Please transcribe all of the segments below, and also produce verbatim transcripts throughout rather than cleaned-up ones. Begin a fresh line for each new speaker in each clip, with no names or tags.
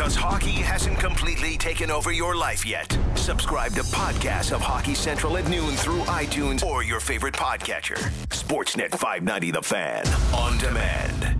because hockey hasn't completely taken over your life yet. Subscribe to podcasts of Hockey Central at noon through iTunes or your favorite podcatcher. Sportsnet five ninety The Fan. On demand.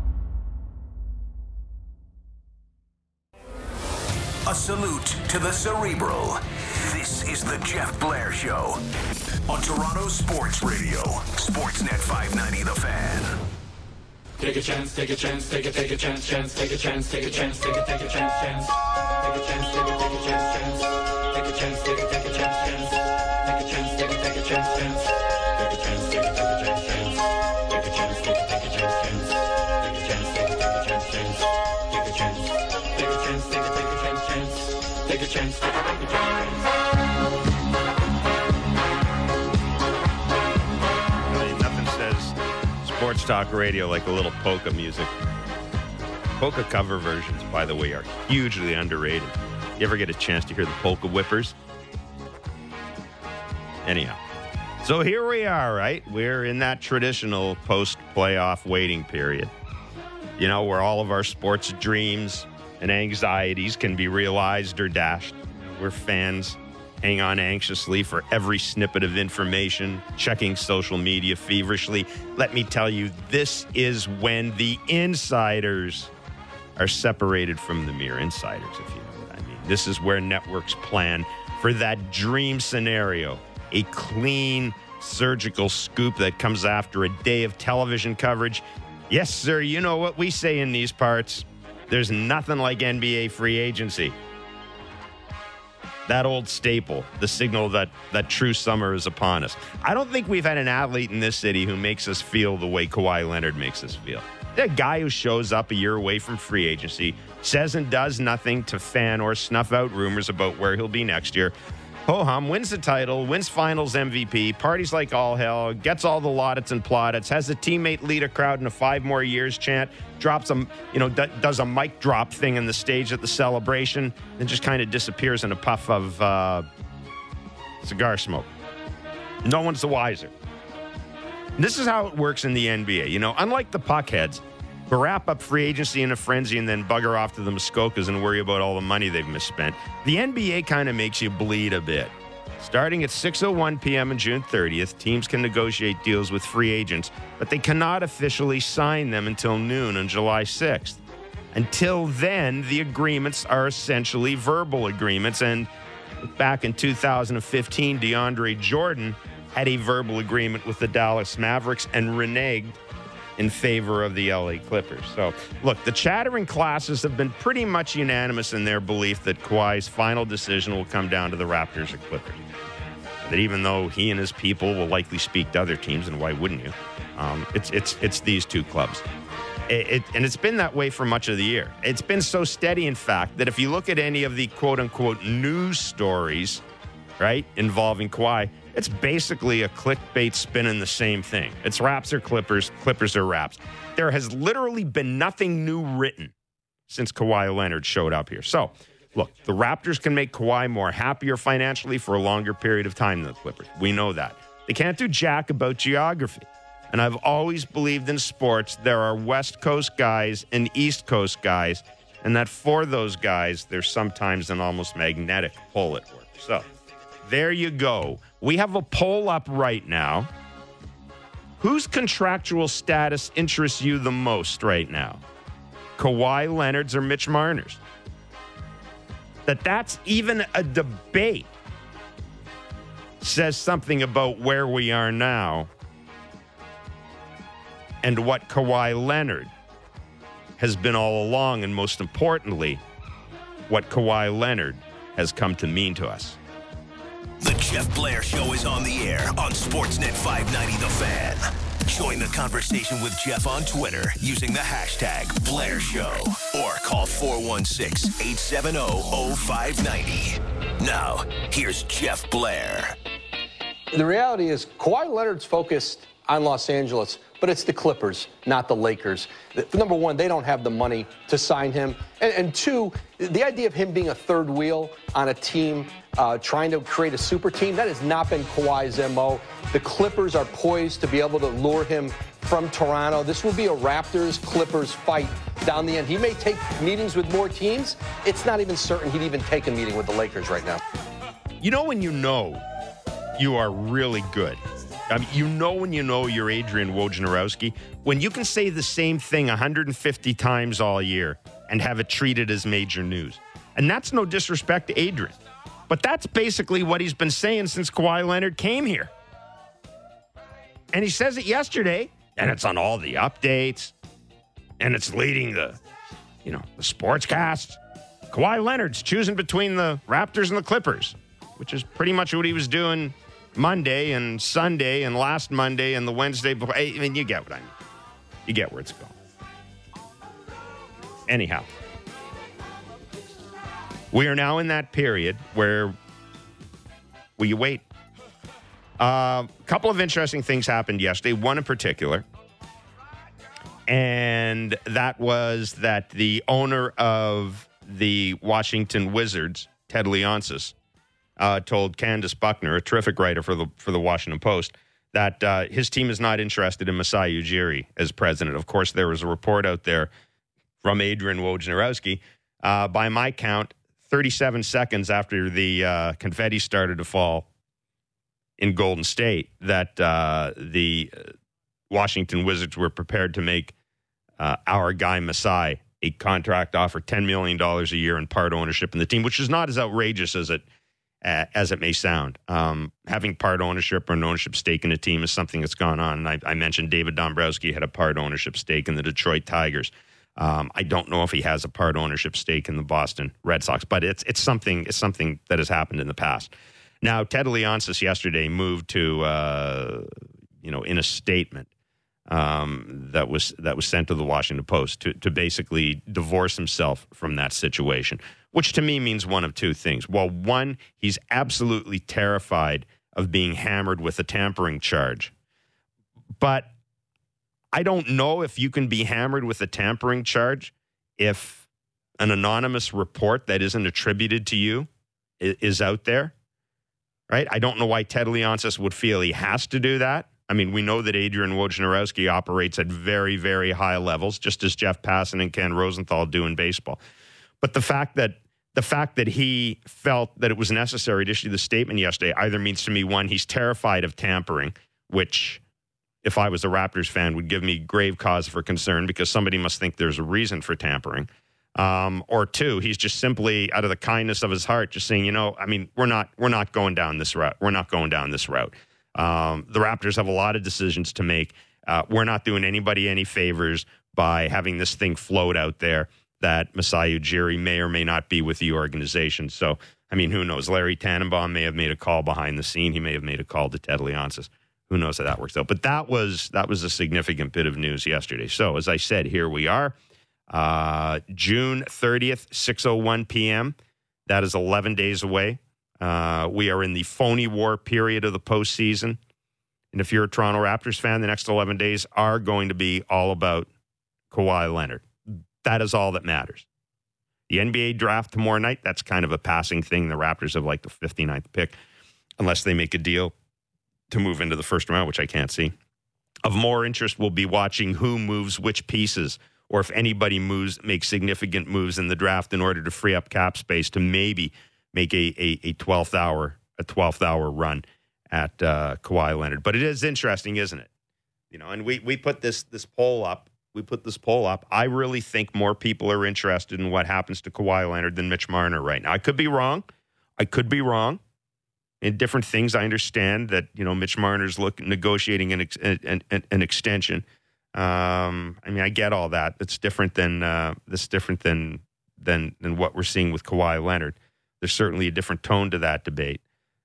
A salute to the cerebral. This is the Jeff Blair Show on Toronto Sports Radio. Sportsnet five ninety The Fan.
Take a chance, take a chance, take a take a chance, chance, take a chance, take a chance, take a take a chance, chance, take a chance, take a take a chance, chance, take a chance, take a take a chance, chance, take a chance, take a take a chance, chance, take a chance, take a take a chance, chance, take a chance, take a take a chance, chance, take a chance, take a take a chance, chance, take a chance, take a chance, take a take a chance, chance, take a chance, take a take a chance, chance.
Sports talk radio like a little polka music. Polka cover versions, by the way, are hugely underrated. You ever get a chance to hear the Polka Whippers? Anyhow, so here we are, right? We're in that traditional post-playoff waiting period. You know, where all of our sports dreams and anxieties can be realized or dashed. We're fans. Hang on anxiously for every snippet of information, checking social media feverishly. Let me tell you, this is when the insiders are separated from the mere insiders, if you know what I mean. This is where networks plan for that dream scenario, a clean surgical scoop that comes after a day of television coverage. Yes, sir, you know what we say in these parts. There's nothing like N B A free agency. That old staple, the signal that, that true summer is upon us. I don't think we've had an athlete in this city who makes us feel the way Kawhi Leonard makes us feel. A guy who shows up a year away from free agency, says and does nothing to fan or snuff out rumors about where he'll be next year. Ho-hum, wins the title, wins finals M V P, parties like all hell, gets all the laudits and plaudits, has a teammate lead a crowd in a five more years chant, drops a, you know, d- does a mic drop thing in the stage at the celebration, then just kind of disappears in a puff of uh, cigar smoke. No one's the wiser. This is how it works in the N B A. You know, unlike the puckheads, who wrap up free agency in a frenzy and then bugger off to the Muskokas and worry about all the money they've misspent, the N B A kind of makes you bleed a bit. Starting at six oh one p.m. on June thirtieth, teams can negotiate deals with free agents, but they cannot officially sign them until noon on July sixth. Until then, the agreements are essentially verbal agreements, and back in two thousand fifteen, DeAndre Jordan had a verbal agreement with the Dallas Mavericks and reneged in favor of the L A Clippers. So, look, the chattering classes have been pretty much unanimous in their belief that Kawhi's final decision will come down to the Raptors or Clippers. That even though he and his people will likely speak to other teams, and why wouldn't you? Um, it's it's it's these two clubs. It, it, and it's been that way for much of the year. It's been so steady, in fact, that if you look at any of the quote-unquote news stories, right, involving Kawhi, it's basically a clickbait spin in the same thing. It's Raps or Clippers, Clippers or Raps. There has literally been nothing new written since Kawhi Leonard showed up here. So, look, the Raptors can make Kawhi more happier financially for a longer period of time than the Clippers. We know that. They can't do jack about geography. And I've always believed in sports there are West Coast guys and East Coast guys, and that for those guys, there's sometimes an almost magnetic pull at work. So, there you go. We have a poll up right now. Whose contractual status interests you the most right now? Kawhi Leonard's or Mitch Marner's? That that's even a debate says something about where we are now and what Kawhi Leonard has been all along, and most importantly, what Kawhi Leonard has come to mean to us.
The Jeff Blair Show is on the air on Sportsnet five ninety The Fan. Join the conversation with Jeff on Twitter using the hashtag Blair Show or call four one six, eight seven zero, zero five nine zero. Now, here's Jeff Blair.
The reality is Kawhi Leonard's focused on Los Angeles, but it's the Clippers, not the Lakers. Number one, they don't have the money to sign him. And, and two, the idea of him being a third wheel on a team uh, trying to create a super team, that has not been Kawhi's M O. The Clippers are poised to be able to lure him from Toronto. This will be a Raptors-Clippers fight down the end. He may take meetings with more teams. It's not even certain he'd even take a meeting with the Lakers right now.
You know when you know you are really good? I mean, you know when you know you're Adrian Wojnarowski, when you can say the same thing one hundred fifty times all year and have it treated as major news. And that's no disrespect to Adrian. But that's basically what he's been saying since Kawhi Leonard came here. And he says it yesterday, and it's on all the updates, and it's leading the, you know, the sportscasts. Kawhi Leonard's choosing between the Raptors and the Clippers, which is pretty much what he was doing Monday and Sunday and last Monday and the Wednesday before. I mean, you get what I mean. You get where it's going. Anyhow, we are now in that period where we wait. A uh, couple of interesting things happened yesterday, one in particular, and that was that the owner of the Washington Wizards, Ted Leonsis, uh, told Candace Buckner, a terrific writer for the for the Washington Post, that uh, his team is not interested in Masai Ujiri as president. Of course, there was a report out there from Adrian Wojnarowski. Uh, by my count, thirty-seven seconds after the uh, confetti started to fall in Golden State, that uh, the Washington Wizards were prepared to make uh, our guy Masai a contract offer, ten million dollars a year in part ownership in the team, which is not as outrageous as it uh, as it may sound. Um, having part ownership or an ownership stake in a team is something that's gone on. And I, I mentioned David Dombrowski had a part ownership stake in the Detroit Tigers. Um, I don't know if he has a part ownership stake in the Boston Red Sox, but it's it's something it's something that has happened in the past. Now, Ted Leonsis yesterday moved to, uh, you know, in a statement um, that was that was sent to the Washington Post to, to basically divorce himself from that situation, which to me means one of two things. Well, one, he's absolutely terrified of being hammered with a tampering charge. But I don't know if you can be hammered with a tampering charge if an anonymous report that isn't attributed to you is out there. Right? I don't know why Ted Leonsis would feel he has to do that. I mean, we know that Adrian Wojnarowski operates at very, very high levels, just as Jeff Passan and Ken Rosenthal do in baseball. But the fact that the fact that he felt that it was necessary to issue the statement yesterday either means to me, one, he's terrified of tampering, which, if I was a Raptors fan, would give me grave cause for concern because somebody must think there's a reason for tampering. Um, or two, he's just simply out of the kindness of his heart, just saying, you know, I mean, we're not we're not going down this route. We're not going down this route. Um, the Raptors have a lot of decisions to make. Uh, we're not doing anybody any favors by having this thing float out there that Masai Ujiri may or may not be with the organization. So, I mean, who knows? Larry Tannenbaum may have made a call behind the scene. He may have made a call to Ted Leonsis. Who knows how that works out? But that was that was a significant bit of news yesterday. So, as I said, here we are. Uh, June thirtieth, six oh one p.m. That is eleven days away. Uh, we are in the phony war period of the postseason. And if you're a Toronto Raptors fan, the next eleven days are going to be all about Kawhi Leonard. That is all that matters. The N B A draft tomorrow night, that's kind of a passing thing. The Raptors have like the fifty-ninth pick, unless they make a deal to move into the first round, which I can't see. Of more interest will be watching who moves which pieces, or if anybody moves, makes significant moves in the draft in order to free up cap space to maybe make a a, a twelfth hour a twelfth hour run at uh, Kawhi Leonard. But it is interesting, isn't it? You know, and we we put this this poll up. We put this poll up. I really think more people are interested in what happens to Kawhi Leonard than Mitch Marner right now. I could be wrong. I could be wrong. In different things, I understand that, you know, Mitch Marner's look, negotiating an, ex, an, an, an extension. Um, I mean, I get all that. It's different than uh, that's different than than than what we're seeing with Kawhi Leonard. There's certainly a different tone to that debate.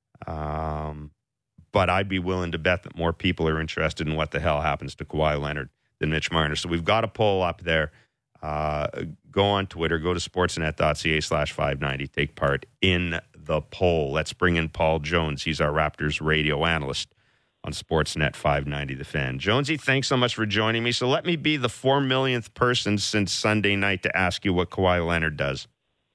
Um, but I'd be willing to bet that more people are interested in what the hell happens to Kawhi Leonard than Mitch Marner. So we've got a poll up there. Uh, go on Twitter, go to sportsnet.ca slash 590. Take part in the poll. Let's bring in Paul Jones. He's our Raptors radio analyst on Sportsnet five ninety The Fan. Jonesy, thanks so much for joining me. So let me be the four millionth person since Sunday night to ask you what Kawhi Leonard does.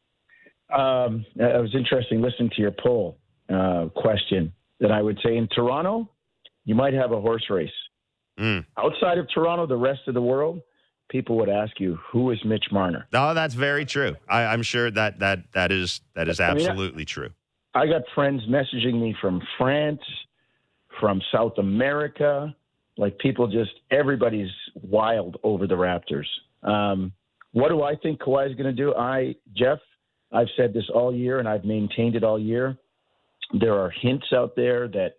Um, it was interesting listening to your poll uh, question that I would say in Toronto, you might have a horse race.
Mm.
Outside of Toronto, the rest of the world, people would ask you, who is Mitch Marner?
No, that's very true. I, I'm sure that that that is that is absolutely I mean, true.
I got friends messaging me from France, from South America. Like people just, everybody's wild over the Raptors. Um, what do I think Kawhi is going to do? I, Jeff, I've said this all year and I've maintained it all year. There are hints out there that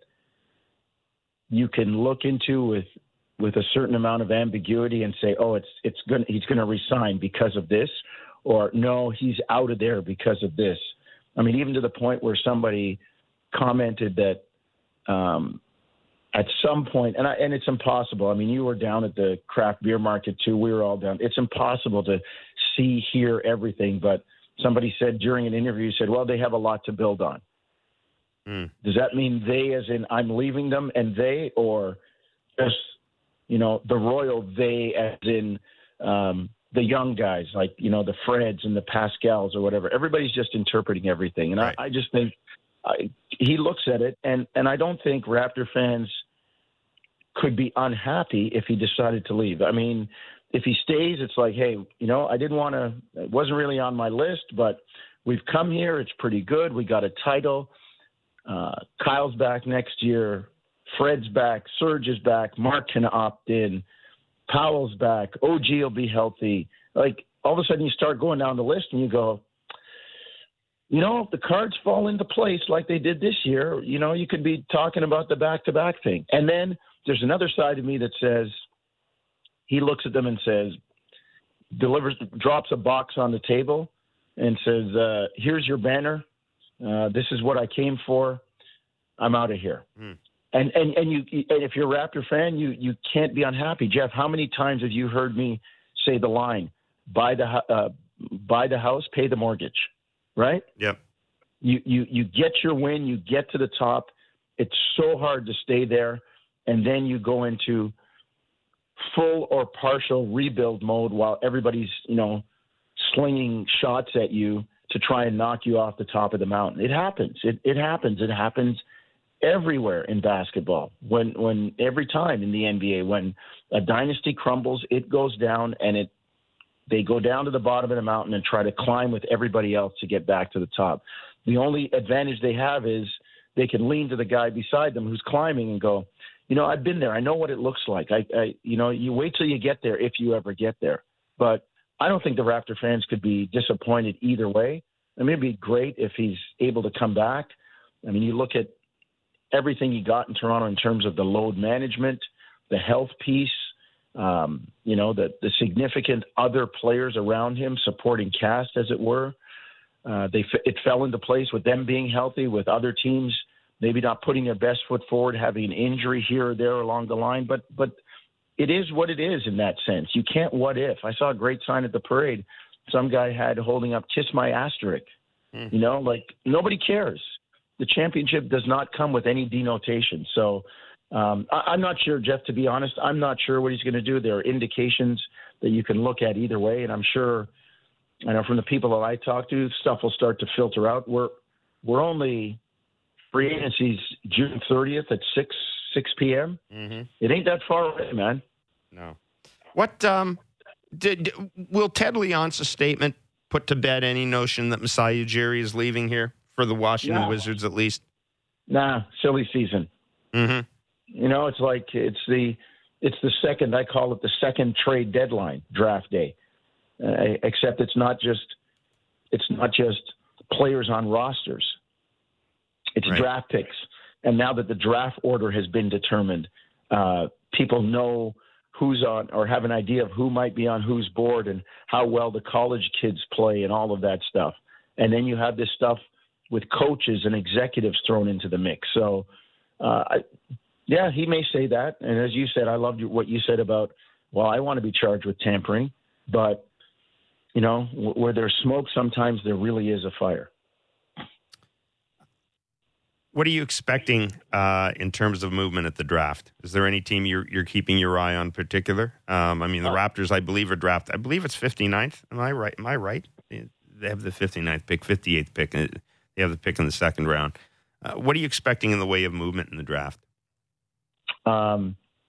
you can look into with with a certain amount of ambiguity and say, oh, it's it's going he's going to resign because of this, or no, he's out of there because of this. I mean, even to the point where somebody commented that um, at some point, and I, and it's impossible. I mean, you were down at the craft beer market too. We were all down. It's impossible to see, hear everything. But somebody said during an interview, said, well, they have a lot to build on. Mm. Does that mean they, as in I'm leaving them, and they, or just, you know, the royal they, as in um, the young guys, like, you know, the Freds and the Pascals or whatever? Everybody's just interpreting everything. And right. I, I just think I, he looks at it, and, and I don't think Raptor fans could be unhappy if he decided to leave. I mean, if he stays, it's like, hey, you know, I didn't want to, it wasn't really on my list, but we've come here. It's pretty good. We got a title. Uh, Kyle's back next year. Fred's back. Serge is back. Mark can opt in. Powell's back. O G will be healthy. Like, all of a sudden you start going down the list and you go, you know, if the cards fall into place like they did this year, you know, you could be talking about the back-to-back thing. And then there's another side of me that says, he looks at them and says, delivers, drops a box on the table and says, uh, here's your banner. Uh, this is what I came for. I'm out of here. Mm. And and and you and if you're a Raptor fan, you you can't be unhappy. Jeff, how many times have you heard me say the line, buy the uh, buy the house, pay the mortgage, right?
Yep.
You you you get your win, you get to the top. It's so hard to stay there, and then you go into full or partial rebuild mode while everybody's, you know, slinging shots at you to try and knock you off the top of the mountain. It happens. It it happens. It happens everywhere in basketball. When when every time in the N B A, when a dynasty crumbles, it goes down, and it they go down to the bottom of the mountain and try to climb with everybody else to get back to the top. The only advantage they have is they can lean to the guy beside them who's climbing and go, you know, I've been there. I know what it looks like. I, I you know, you wait till you get there if you ever get there. But I don't think the Raptor fans could be disappointed either way. I mean, it'd be great if he's able to come back. I mean, you look at everything he got in Toronto in terms of the load management, the health piece, um, you know, the, the significant other players around him, supporting cast, as it were. Uh, they it fell into place with them being healthy, with other teams maybe not putting their best foot forward, having an injury here or there along the line. But but it is what it is in that sense. You can't what if. I saw a great sign at the parade. Some guy had holding up "Kiss My Asterisk." Mm. You know, like nobody cares. The championship does not come with any denotation. So um, I, I'm not sure, Jeff, to be honest. I'm not sure what he's going to do. There are indications that you can look at either way. And I'm sure, I know from the people that I talk to, stuff will start to filter out. We're, we're only free agency's June thirtieth at six p.m. Mm-hmm. It ain't that far away, man.
No. What um, did, will Ted Leonce's statement put to bed any notion that Masai Ujiri is leaving here? For the Washington nah. Wizards, at least?
Nah, silly season.
Mm-hmm.
You know, it's like it's the it's the second, I call it the second trade deadline, draft day. Uh, except it's not just it's not just players on rosters. It's right. draft picks. And now that the draft order has been determined, uh, people know who's on or have an idea of who might be on whose board and how well the college kids play and all of that stuff. And then you have this stuff with coaches and executives thrown into the mix. So, uh, I, yeah, he may say that. And as you said, I loved what you said about, well, I want to be charged with tampering. But, you know, w- where there's smoke, sometimes there really is a fire.
What are you expecting uh, in terms of movement at the draft? Is there any team you're, you're keeping your eye on in particular? Um, I mean, the Raptors, I believe, are draft. I believe it's fifty-ninth. Am I right? Am I right? They have the fifty-ninth pick, fifty-eighth pick. They have the pick in the second round. Uh, what are you expecting in the way of movement in the draft?
Um,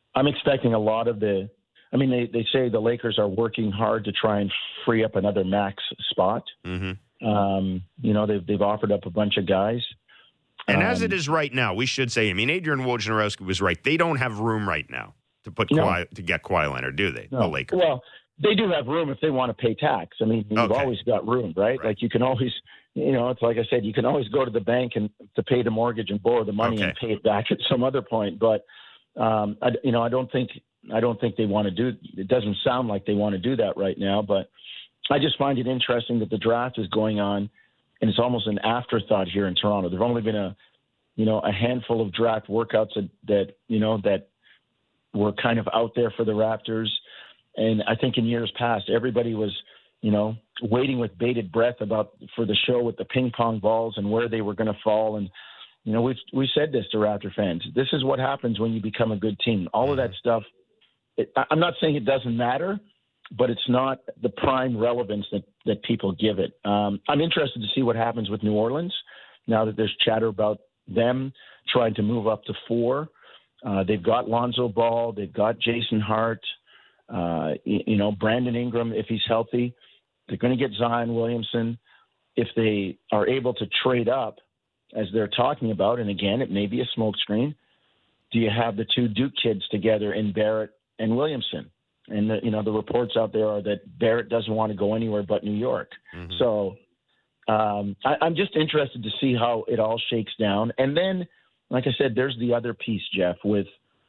I'm expecting a lot of the. I mean, they, they say the Lakers are working hard to try and free up another max spot.
Mm-hmm.
Um, you know, they've they've offered up a bunch of guys.
And
um,
as it is right now, we should say, I mean, Adrian Wojnarowski was right. They don't have room right now to put
No.
Kawhi, to get Kawhi Leonard, do they?
no.
The Lakers.
Well, they do have room if they want to pay tax. I mean, you've
Okay.
always got room, right?
Right.
Like you can always, you know, it's like I said, you can always go to the bank and to pay the mortgage and borrow the money
Okay.
and pay it back at some other point. But um, I, you know, I don't think I don't think they want to do. It doesn't sound like they want to do that right now. But I just find it interesting that the draft is going on, and it's almost an afterthought here in Toronto. There've only been a, you know, a handful of draft workouts that, that you know that were kind of out there for the Raptors. And I think in years past, everybody was, you know, waiting with bated breath about for the show with the ping pong balls and where they were going to fall. And, you know, we've, we said this to Raptor fans. This is what happens when you become a good team. All of that stuff, it, I'm not saying it doesn't matter, but it's not the prime relevance that, that people give it. Um, I'm interested to see what happens with New Orleans now that there's chatter about them trying to move up to four. Uh, they've got Lonzo Ball. They've got Jason Hart. Uh, you, you know, Brandon Ingram, if he's healthy. They're going to get Zion Williamson. If they are able to trade up, as they're talking about, and again, it may be a smokescreen, do you have the two Duke kids together in Barrett and Williamson? And, the, you know, the reports out there are that Barrett doesn't want to go anywhere but New York. Mm-hmm. So um, I, I'm just interested to see how it all shakes down. And then, like I said, there's the other piece, Jeff, with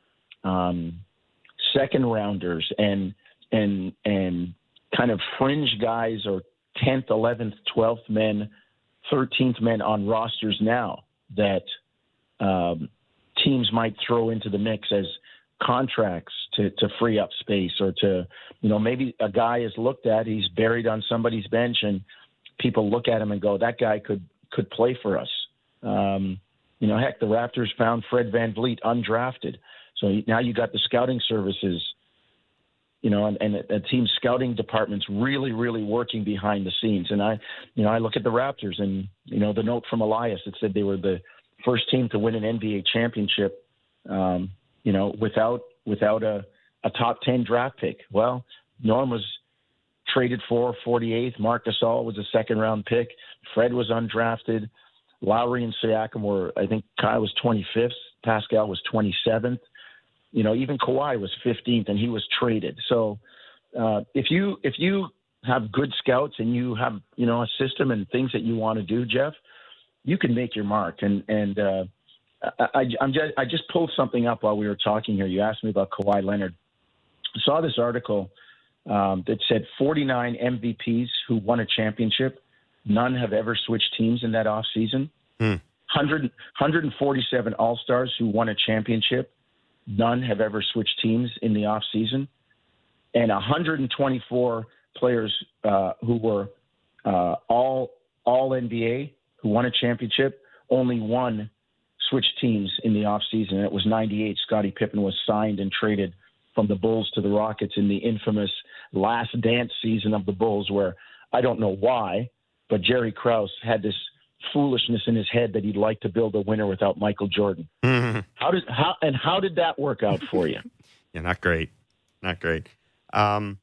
um, second rounders and and and kind of fringe guys or tenth, eleventh, twelfth men, thirteenth men on rosters now that um, teams might throw into the mix as contracts to, to free up space or to, you know, maybe a guy is looked at, he's buried on somebody's bench and people look at him and go, that guy could, could play for us. Um, you know, heck, the Raptors found Fred VanVleet undrafted. So now you got the scouting services, you know, and, and a team's scouting department's really, really working behind the scenes. And I, you know, I look at the Raptors and, you know, the note from Elias that said they were the first team to win an N B A championship, um, you know, without without a, a top ten draft pick. Well, Norm was traded for forty-eighth. Marc Gasol was a second round pick. Fred was undrafted. Lowry and Siakam were, I think Kyle was twenty-fifth. Pascal was twenty-seventh. You know, even Kawhi was fifteenth, and he was traded. So uh, if you if you have good scouts and you have, you know, a system and things that you want to do, Jeff, you can make your mark. And and uh, I, I'm just, I just pulled something up while we were talking here. You asked me about Kawhi Leonard. I saw this article um, that said forty-nine M V Ps who won a championship. None have ever switched teams in that offseason. Hmm. one hundred, one hundred forty-seven All-Stars who won a championship. None have ever switched teams in the offseason. And one hundred twenty-four players uh, who were uh, all all N B A who won a championship, only one switched teams in the offseason. And it was ninety-eight. Scottie Pippen was signed and traded from the Bulls to the Rockets in the infamous last dance season of the Bulls, where I don't know why, but Jerry Krause had this foolishness in his head that he'd like to build a winner without Michael Jordan. Mm-hmm. How did how and how did that work out for you?
Yeah, not great, not great. Um,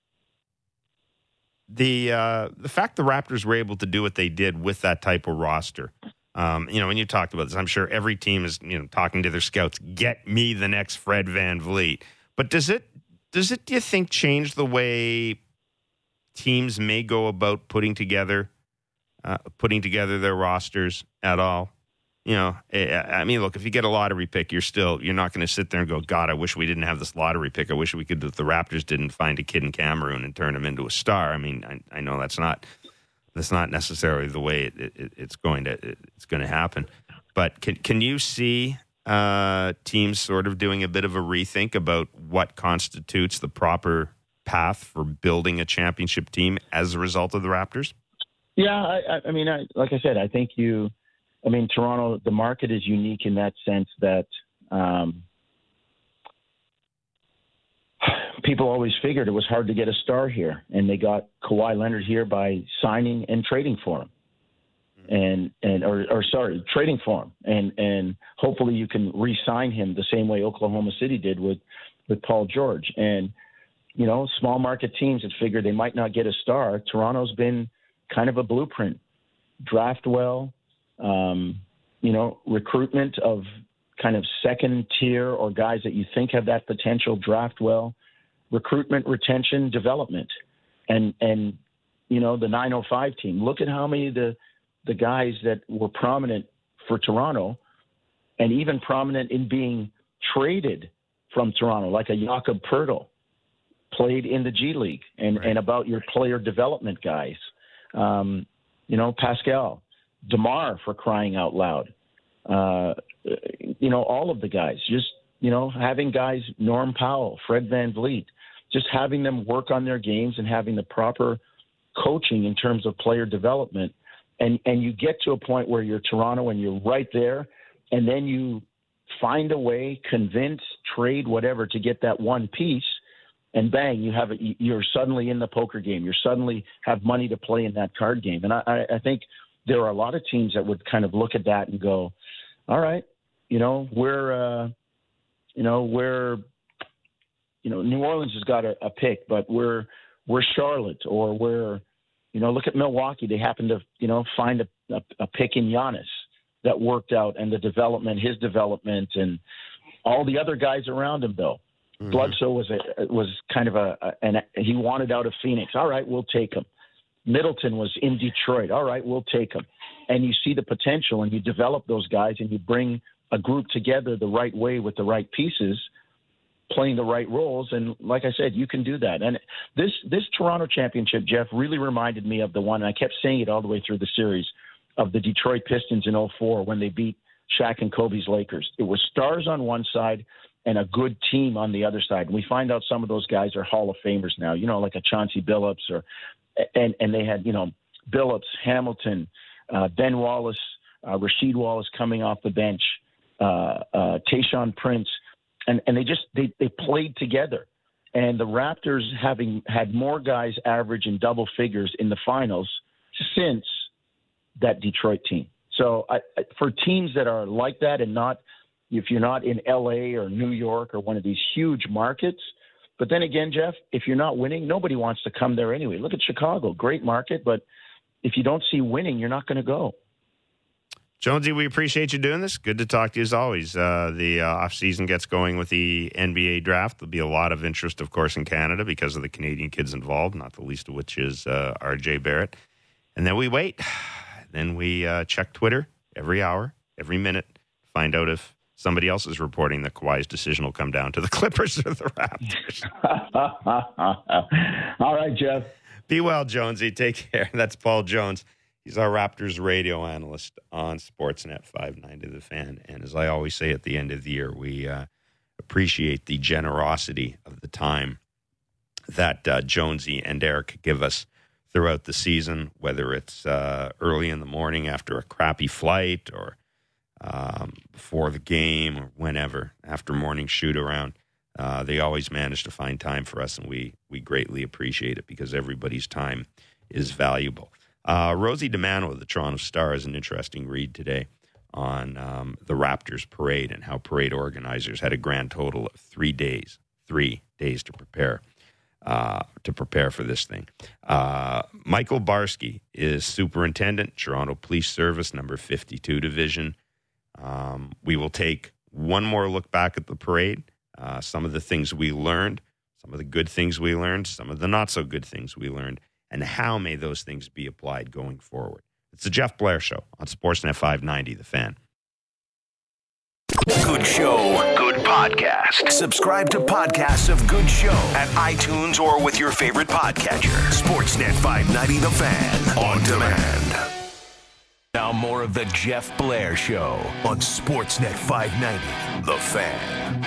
the uh, the fact the Raptors were able to do what they did with that type of roster, um, you know, when you talked about this, I'm sure every team is, you know, talking to their scouts. Get me the next Fred VanVleet. But does it does it do you think change the way teams may go about putting together? Uh, putting together their rosters at all? You know, I mean, look, if you get a lottery pick, you're still, you're not going to sit there and go, God, I wish we didn't have this lottery pick. I wish we could, if the Raptors didn't find a kid in Cameroon and turn him into a star. I mean, I, I know that's not, that's not necessarily the way it, it, it's going to, it's going to happen. But can, can you see uh, teams sort of doing a bit of a rethink about what constitutes the proper path for building a championship team as a result of the Raptors?
Yeah, I, I mean, I, like I said, I think you, I mean, Toronto, the market is unique in that sense that um, people always figured it was hard to get a star here, and they got Kawhi Leonard here by signing and trading for him, and and or, or sorry, trading for him, and and hopefully you can re-sign him the same way Oklahoma City did with with Paul George. And, you know, small market teams that figure they might not get a star, Toronto's been kind of a blueprint. Draft well, um, you know, recruitment of kind of second tier or guys that you think have that potential, draft well, recruitment, retention, development. And, and you know, the nine oh five team, look at how many of the, the guys that were prominent for Toronto and even prominent in being traded from Toronto, like a Jakob Poeltl, played in the G League, and, right. and about your player development guys. Um, you know, Pascal, DeMar, for crying out loud. Uh, you know, all of the guys, just, you know, having guys, Norm Powell, Fred VanVleet, just having them work on their games and having the proper coaching in terms of player development. And, and you get to a point where you're Toronto and you're right there, and then you find a way, convince, trade, whatever, to get that one piece, and bang, you have it. You're suddenly in the poker game. You suddenly have money to play in that card game. And I, I think there are a lot of teams that would kind of look at that and go, all right, you know, we're, uh, you know, we're, you know, New Orleans has got a, a pick, but we're, we're Charlotte, or we're, you know, look at Milwaukee. They happen to, you know, find a, a, a pick in Giannis that worked out, and the development, his development, and all the other guys around him, Bill. Mm-hmm. Bledsoe was a, was kind of a, a, and he wanted out of Phoenix. All right, we'll take him. Middleton was in Detroit. All right, we'll take him. And you see the potential, and you develop those guys, and you bring a group together the right way with the right pieces, playing the right roles. And like I said, you can do that. And this, this Toronto championship, Jeff, really reminded me of the one, and I kept saying it all the way through the series, of the Detroit Pistons in oh four when they beat Shaq and Kobe's Lakers. It was stars on one side and a good team on the other side. And we find out some of those guys are Hall of Famers now, you know, like a Chauncey Billups, or, and, and they had, you know, Billups, Hamilton, uh, Ben Wallace, uh, Rasheed Wallace coming off the bench, uh, uh, Tayshaun Prince, and, and they just, they, they played together. And the Raptors, having had more guys average in double figures in the finals since that Detroit team. So I, for teams that are like that, and not, if you're not in L A or New York or one of these huge markets, but then again, Jeff, if you're not winning, nobody wants to come there anyway. Look at Chicago, great market, but if you don't see winning, you're not going to go.
Jonesy, we appreciate you doing this. Good to talk to you as always. Uh, the uh, off-season gets going with the N B A draft. There'll be a lot of interest, of course, in Canada because of the Canadian kids involved, not the least of which is uh, R J Barrett. And then we wait. Then we uh, check Twitter every hour, every minute, find out if somebody else is reporting that Kawhi's decision will come down to the Clippers or the Raptors.
All right, Jeff.
Be well, Jonesy. Take care. That's Paul Jones. He's our Raptors radio analyst on Sportsnet five ninety The Fan. And as I always say at the end of the year, we uh, appreciate the generosity of the time that uh, Jonesy and Eric give us throughout the season, whether it's uh, early in the morning after a crappy flight, or um, before the game, or whenever, after morning shoot-around. Uh, they always manage to find time for us, and we we greatly appreciate it because everybody's time is valuable. Uh, Rosie DiMano of the Toronto Star has an interesting read today on um, the Raptors parade and how parade organizers had a grand total of three days, three days to prepare. Uh, to prepare for this thing. Uh, Michael Barsky is superintendent, Toronto Police Service, number fifty-two Division. Um, we will take one more look back at the parade, uh, some of the things we learned, some of the good things we learned, some of the not-so-good things we learned, and how may those things be applied going forward. It's the Jeff Blair Show on Sportsnet five ninety, The Fan.
Good show, good podcast. Subscribe to podcasts of Good Show at iTunes or with your favorite podcatcher. Sportsnet five ninety The Fan on demand. Now more of the Jeff Blair Show on Sportsnet five ninety The Fan.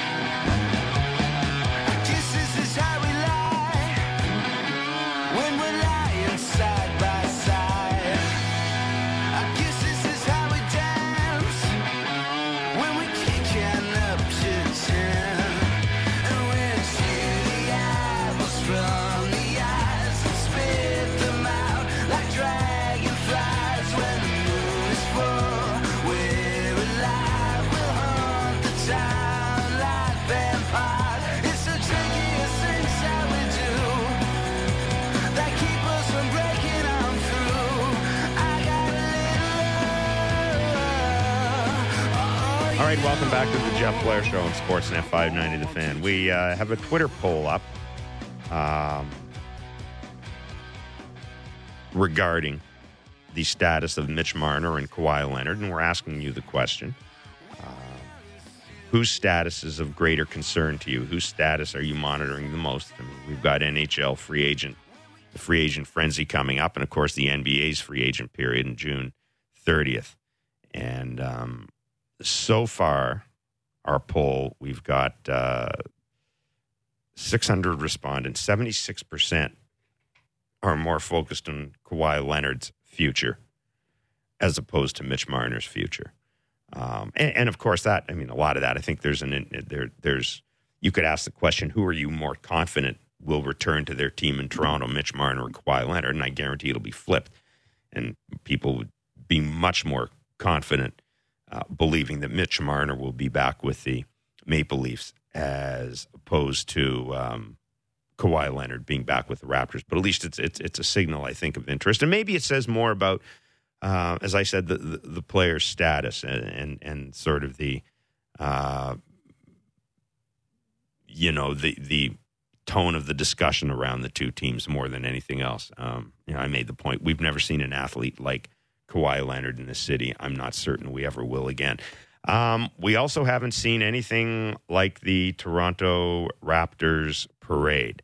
We're alive, we'll hunt the town like that.
All right, welcome back to the Jeff Blair Show on Sportsnet five ninety The Fan. We uh, have a Twitter poll up um, regarding the status of Mitch Marner and Kawhi Leonard, and we're asking you the question, uh, whose status is of greater concern to you? Whose status are you monitoring the most? I mean, we've got N H L free agent, the free agent frenzy coming up, and, of course, the N B A's free agent period in June thirtieth. And um, so far, our poll, we've got uh, six hundred respondents. seventy-six percent are more focused on Kawhi Leonard's future as opposed to Mitch Marner's future. Um, and, and, of course, that, I mean, a lot of that, I think there's an, there, there's, you could ask the question, who are you more confident will return to their team in Toronto, Mitch Marner or Kawhi Leonard? And I guarantee it'll be flipped. And people would be much more confident uh, believing that Mitch Marner will be back with the Maple Leafs as opposed to um, Kawhi Leonard being back with the Raptors. But at least it's it's it's a signal, I think, of interest. And maybe it says more about, uh, as I said, the, the, the player's status and, and, and sort of the, uh, you know, the the tone of the discussion around the two teams more than anything else. Um, you know, I made the point, we've never seen an athlete like Kawhi Leonard in this city. I'm not certain we ever will again. Um, we also haven't seen anything like the Toronto Raptors parade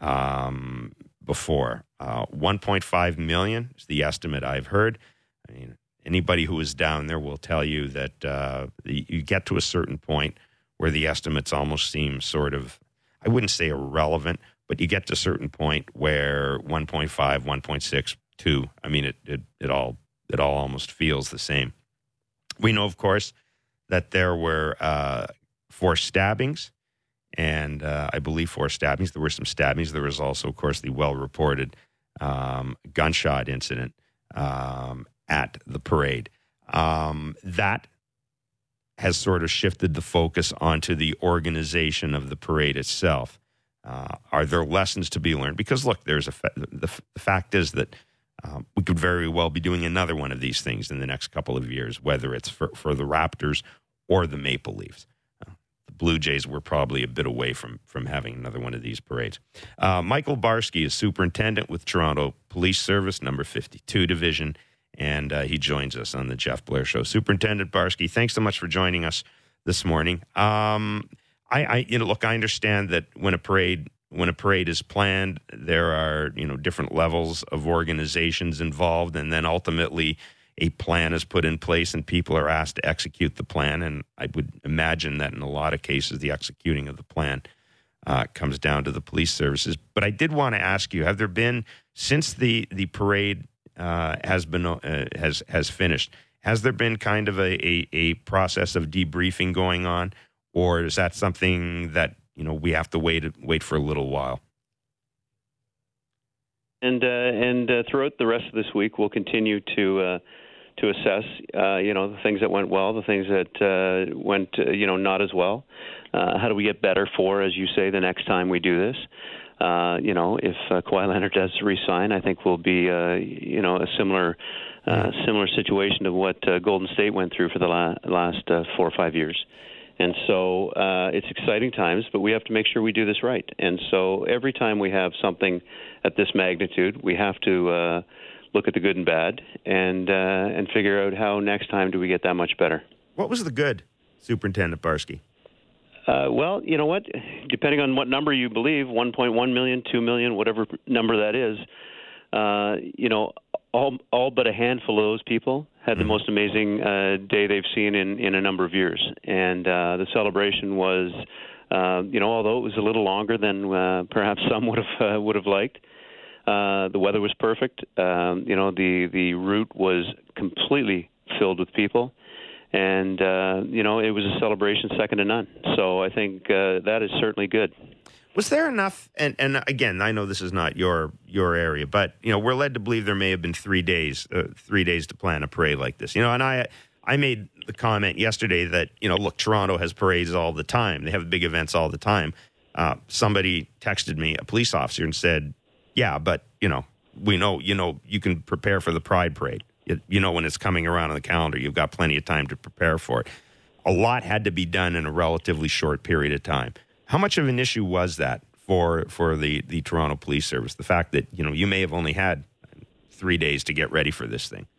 um, before. Uh, one point five million is the estimate I've heard. I mean, anybody who is down there will tell you that uh, you get to a certain point where the estimates almost seem sort of, I wouldn't say irrelevant, but you get to a certain point where one point five, one point six, two, I mean, it, it, it all it all almost feels the same. We know, of course, that there were uh, four stabbings, and uh, I believe four stabbings. There were some stabbings. There was also, of course, the well-reported um, gunshot incident um, at the parade. Um, that has sort of shifted the focus onto the organization of the parade itself. Uh, are there lessons to be learned? Because, look, there's a fa- the, the fact is that um, we could very well be doing another one of these things in the next couple of years, whether it's for, for the Raptors or the Maple Leafs. Uh, the Blue Jays were probably a bit away from, from having another one of these parades. Uh, Michael Barsky is superintendent with Toronto Police Service, number fifty-two Division, and uh, he joins us on the Jeff Blair Show. Superintendent Barsky, thanks so much for joining us this morning. Um, I, I, you know, look, I understand that when a parade when a parade is planned, there are, you know, different levels of organizations involved, and then ultimately a plan is put in place and people are asked to execute the plan. And I would imagine that in a lot of cases, the executing of the plan uh, comes down to the police services. But I did want to ask you, have there been, since the, the parade uh, has been uh, has has finished, has there been kind of a, a, a process of debriefing going on? Or is that something that, you know, we have to wait wait for a little while?
And uh, and uh, throughout the rest of this week, we'll continue to uh, to assess, uh, you know, the things that went well, the things that uh, went, uh, you know, not as well. Uh, how do we get better for, as you say, the next time we do this? Uh, you know, if uh, Kawhi Leonard does resign, I think we'll be, uh, you know, a similar uh, similar situation to what uh, Golden State went through for the la- last uh, four or five years. And so uh, it's exciting times, but we have to make sure we do this right. And so every time we have something at this magnitude, we have to uh, look at the good and bad and uh, and figure out how next time do we get that much better.
What was the good, Superintendent Barsky?
Uh, well, you know what? Depending on what number you believe, one point one million, two million, whatever number that is, uh, you know, all all but a handful of those people had the mm-hmm. most amazing uh, day they've seen in, in a number of years. And uh, the celebration was, uh, you know, although it was a little longer than uh, perhaps some would have uh, would have liked, uh, the weather was perfect. Um, you know, the, the route was completely filled with people. And, uh, you know, it was a celebration second to none. So I think uh, that is certainly good.
Was there enough, and, and again, I know this is not your your area, but, you know, we're led to believe there may have been three days, uh, three days to plan a parade like this. You know, and I I made the comment yesterday that, you know, look, Toronto has parades all the time. They have big events all the time. Uh, somebody texted me, a police officer, and said, yeah, but, you know, we know, you know, you can prepare for the Pride Parade. You, you know when it's coming around on the calendar. You've got plenty of time to prepare for it. a lot had to be done in a relatively short period of time. How much of an issue was that for for the, the Toronto Police Service? The fact that, you know, you may have only had three days to get ready for this thing.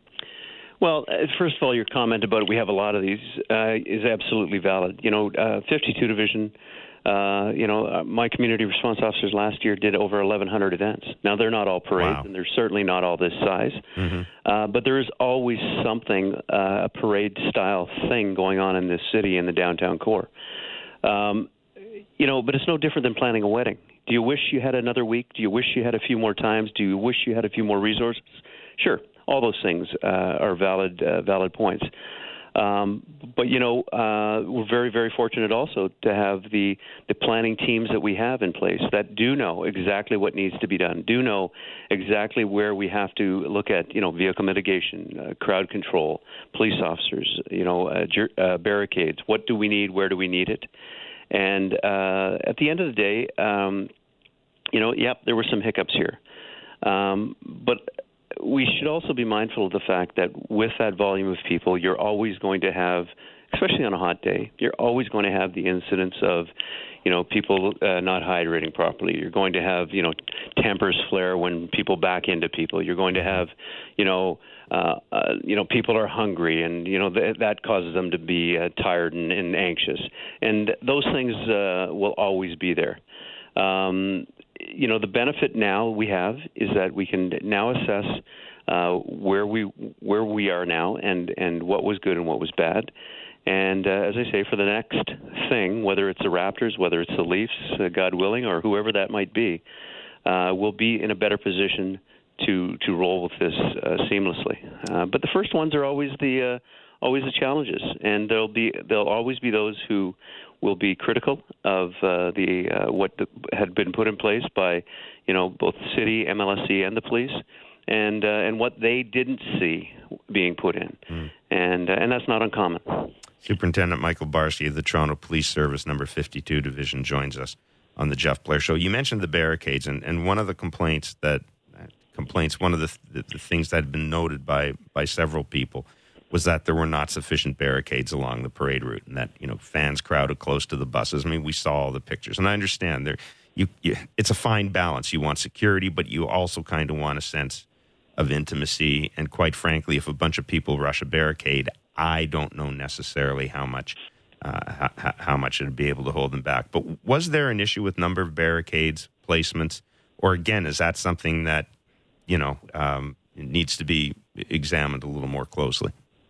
Well, uh, first of all, your comment about we have a lot of these uh, is absolutely valid. You know, uh, fifty-two Division, uh, you know, uh, my community response officers last year did over eleven hundred events. Now, they're not all parades,
Wow.
and they're certainly not all this size. Mm-hmm. Uh, but there is always something, uh, a parade-style thing going on in this city in the downtown core. Um, you know, but it's no different than planning a wedding. Do you wish you had another week? Do you wish you had a few more times? Do you wish you had a few more resources? Sure. All those things uh, are valid uh, valid points. Um, but, you know, uh, we're very, very fortunate also to have the, the planning teams that we have in place that do know exactly what needs to be done, do know exactly where we have to look at, you know, vehicle mitigation, uh, crowd control, police officers, you know, uh, jer- uh, barricades. What do we need? Where do we need it? And uh, at the end of the day, um, you know, yep, there were some hiccups here. Um, but we should also be mindful of the fact that with that volume of people, you're always going to have, especially on a hot day, you're always going to have the incidents of, you know, people uh, not hydrating properly. You're going to have, you know, tempers flare when people back into people. You're going to have, you know, uh, uh, you know, people are hungry, and you know th- that causes them to be uh, tired and, and anxious. And those things uh, will always be there. Um, you know, the benefit now we have is that we can now assess uh, where we where we are now and, and what was good and what was bad. And uh, as I say, for the next thing, whether it's the Raptors, whether it's the Leafs, uh, God willing, or whoever that might be, uh, we'll be in a better position to to roll with this uh, seamlessly. Uh, but the first ones are always the uh, always the challenges, and there'll be there'll always be those who will be critical of uh, the uh, what the, had been put in place by, you know, both the city, M L S C, and the police, and uh, and what they didn't see being put in, mm. and uh, and that's not uncommon.
Superintendent Michael Barsky of the Toronto Police Service, number fifty-two Division, joins us on the Jeff Blair Show. You mentioned the barricades, and, and one of the complaints that complaints, one of the, the, the things that had been noted by by several people was that there were not sufficient barricades along the parade route, and that, you know, fans crowded close to the buses. I mean, we saw all the pictures, and I understand there. You, you, it's a fine balance. You want security, but you also kind of want a sense of intimacy. And quite frankly, if a bunch of people rush a barricade, I don't know necessarily how much uh, how, how much it'd be able to hold them back. But was there an issue with number of barricades, placements, or again, is that something that, you know, um, needs to be examined a little more closely?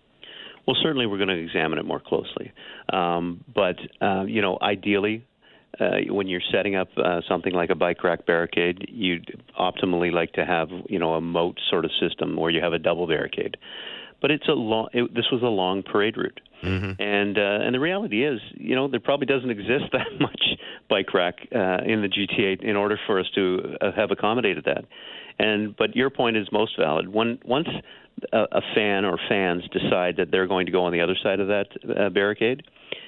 Well, certainly we're going to examine it more closely. Um, but, uh, you know, ideally, uh, when you're setting up uh, something like a bike rack barricade, you'd optimally like to have, you know, a moat sort of system where you have a double barricade. But it's a long. It, this was a long parade route, mm-hmm. and uh, and the reality is, you know, there probably doesn't exist that much bike rack uh, in the G T A in order for us to uh, have accommodated that. And but your point is most valid. When once a, a fan or fans decide that they're going to go on the other side of that uh, barricade,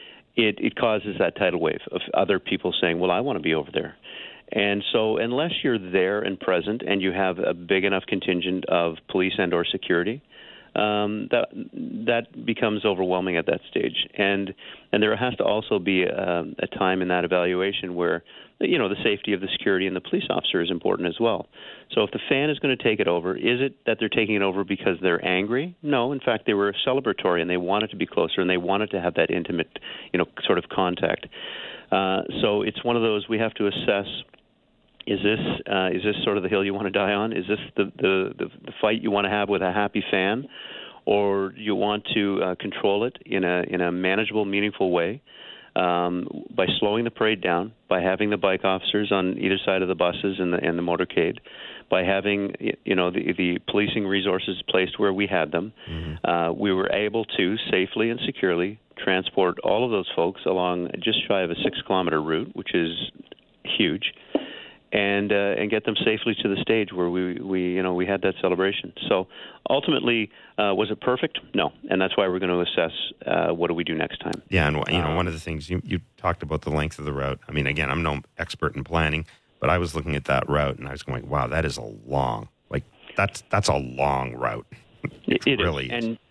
it, it causes that tidal wave of other people saying, "Well, I want to be over there." And so, unless you're there and present, and you have a big enough contingent of police and or security, Um, that that becomes overwhelming at that stage, and and there has to also be a, a time in that evaluation where, you know, the safety of the security and the police officer is important as well. So if the fan is going to take it over, is it that they're taking it over because they're angry? No, in fact, they were celebratory and they wanted to be closer and they wanted to have that intimate, you know, sort of contact. Uh, so it's one of those we have to assess. Is this uh, is this sort of the hill you want to die on? Is this the, the, the, the fight you want to have with a happy fan, or you want to uh, control it in a in a manageable, meaningful way um, by slowing the parade down, by having the bike officers on either side of the buses and the and the motorcade, by having, you know, the, the policing resources placed where we had them. Mm-hmm. Uh, we were able to safely and securely transport all of those folks along just shy of a six kilometer route, which is huge. And uh, and get them safely to the stage where we, we you know we had that celebration. So ultimately, uh, was it perfect? No, and that's why we're going to assess uh, what do we do next time.
Yeah, and you know, um, one of the things you you talked about the length of the route. I mean, again, I'm no expert in planning, but I was looking at that route and I was going, wow, that is a long, like that's that's a long route.
it,
it really
is.
is.
And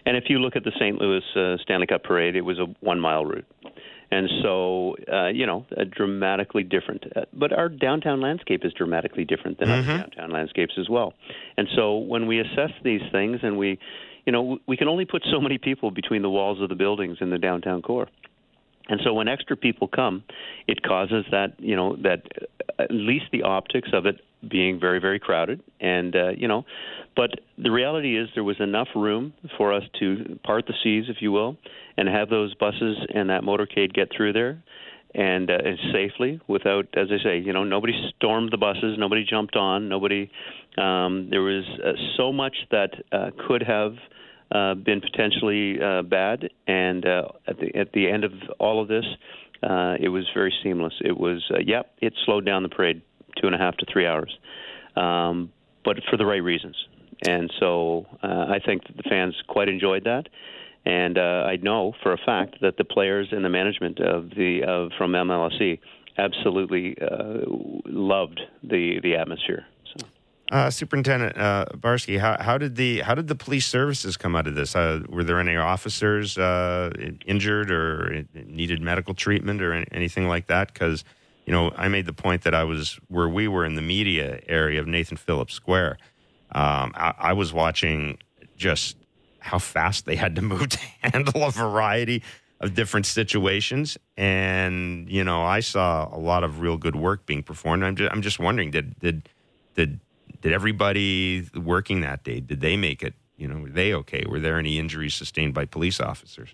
And if you look at the Saint Louis uh, Stanley Cup Parade, it was a one-mile route. And so, uh, you know, uh, dramatically different. Uh, but our downtown landscape is dramatically different than mm-hmm. other downtown landscapes as well. And so when we assess these things, and we, you know, we can only put so many people between the walls of the buildings in the downtown core. And so when extra people come, it causes that, you know, that at least the optics of it being very, very crowded. And, uh, you know, but the reality is there was enough room for us to part the seas, if you will, and have those buses and that motorcade get through there and, uh, and safely without, as I say, you know, nobody stormed the buses, nobody jumped on, nobody, um, there was uh, so much that uh, could have Uh, been potentially uh, bad, and uh, at the at the end of all of this, uh, it was very seamless. It was, uh, yep, it slowed down the parade two and a half to three hours, um, but for the right reasons. And so uh, I think that the fans quite enjoyed that, and uh, I know for a fact that the players and the management of the of from M L S E absolutely uh, loved the the atmosphere.
Uh, Superintendent uh, Barsky, how, how did the how did the police services come out of this? Uh, were there any officers uh, injured or needed medical treatment or anything like that? Because, you know, I made the point that I was where we were in the media area of Nathan Phillips Square. Um, I, I was watching just how fast they had to move to handle a variety of different situations, and you know, I saw a lot of real good work being performed. I'm just, I'm just wondering, did did did Did everybody working that day, did they make it, you know, were they okay? Were there any injuries sustained by police officers?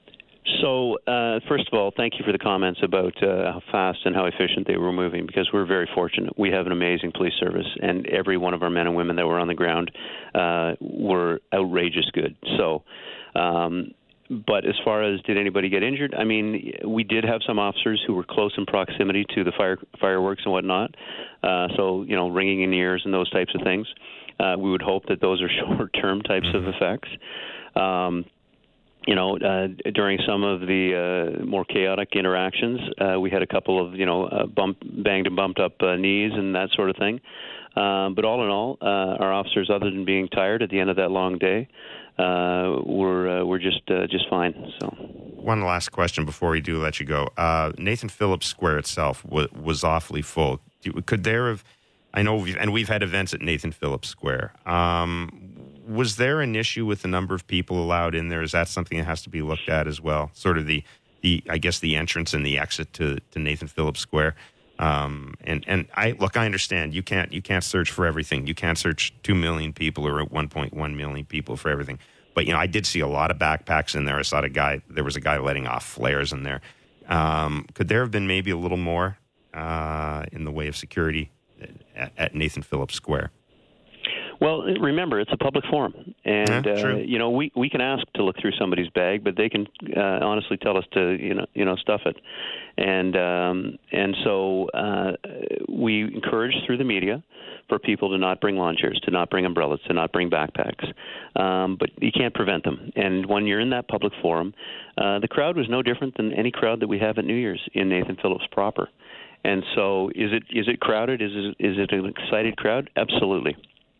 So, uh, first of all, thank you for the comments about uh, how fast and how efficient they were moving, because we're very fortunate. We have an amazing police service, and every one of our men and women that were on the ground uh, were outrageous good. So, um, but as far as did anybody get injured, I mean, we did have some officers who were close in proximity to the fire fireworks and whatnot. Uh, so, you know, ringing in ears and those types of things. Uh, we would hope that those are short-term types of effects. Um, you know, uh, during some of the uh, more chaotic interactions, uh, we had a couple of, you know, uh, bump, banged and bumped up uh, knees and that sort of thing. Uh, but all in all, uh, our officers, other than being tired at the end of that long day, uh, were uh, were just uh, just fine. So,
one last question before we do let you go. Uh, Nathan Phillips Square itself was, was awfully full. Could there have? I know, we've, and we've had events at Nathan Phillips Square. Um, was there an issue with the number of people allowed in there? Is that something that has to be looked at as well? Sort of the, the I guess, the entrance and the exit to, to Nathan Phillips Square. Um, and and I look, I understand you can't you can't search for everything. You can't search two million people or one point one million people for everything. But you know, I did see a lot of backpacks in there. I saw a guy. There was a guy letting off flares in there. Um, could there have been maybe a little more uh, in the way of security at, at Nathan Phillips Square?
Well, remember, it's a public forum, and
yeah,
uh, you know we, we can ask to look through somebody's bag, but they can uh, honestly tell us to you know you know stuff it, and um, and so uh, we encourage through the media for people to not bring lawn chairs, to not bring umbrellas, to not bring backpacks, um, but you can't prevent them. And when you're in that public forum, uh, the crowd was no different than any crowd that we have at New Year's in Nathan Phillips proper. And so, is it is it crowded? Is it, is it an excited crowd? Absolutely.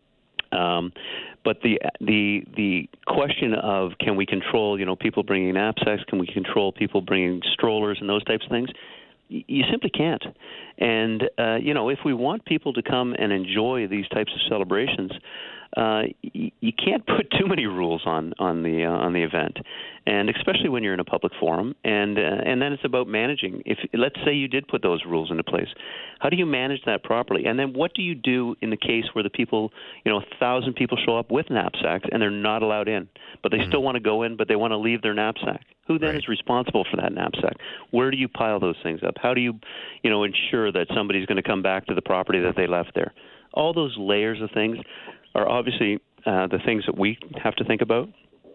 Um, but the the the question of can we control, you know, people bringing knapsacks? Can we control people bringing strollers and those types of things? Y- you simply can't. And uh, you know, if we want people to come and enjoy these types of celebrations, uh, y- you can't put too many rules on on the uh, on the event, and especially when you're in a public forum. And uh, and then it's about managing. If let's say you did put those rules into place, how do you manage that properly? And then what do you do in the case where the people, you know, a thousand people show up with knapsacks and they're not allowed in, but they mm-hmm. still want to go in, but they want to leave their knapsack? Who then right. is responsible for that knapsack? Where do you pile those things up? How do you, you know, ensure that somebody's going to come back to the property that they left there? All those layers of things are obviously uh, the things that we have to think about.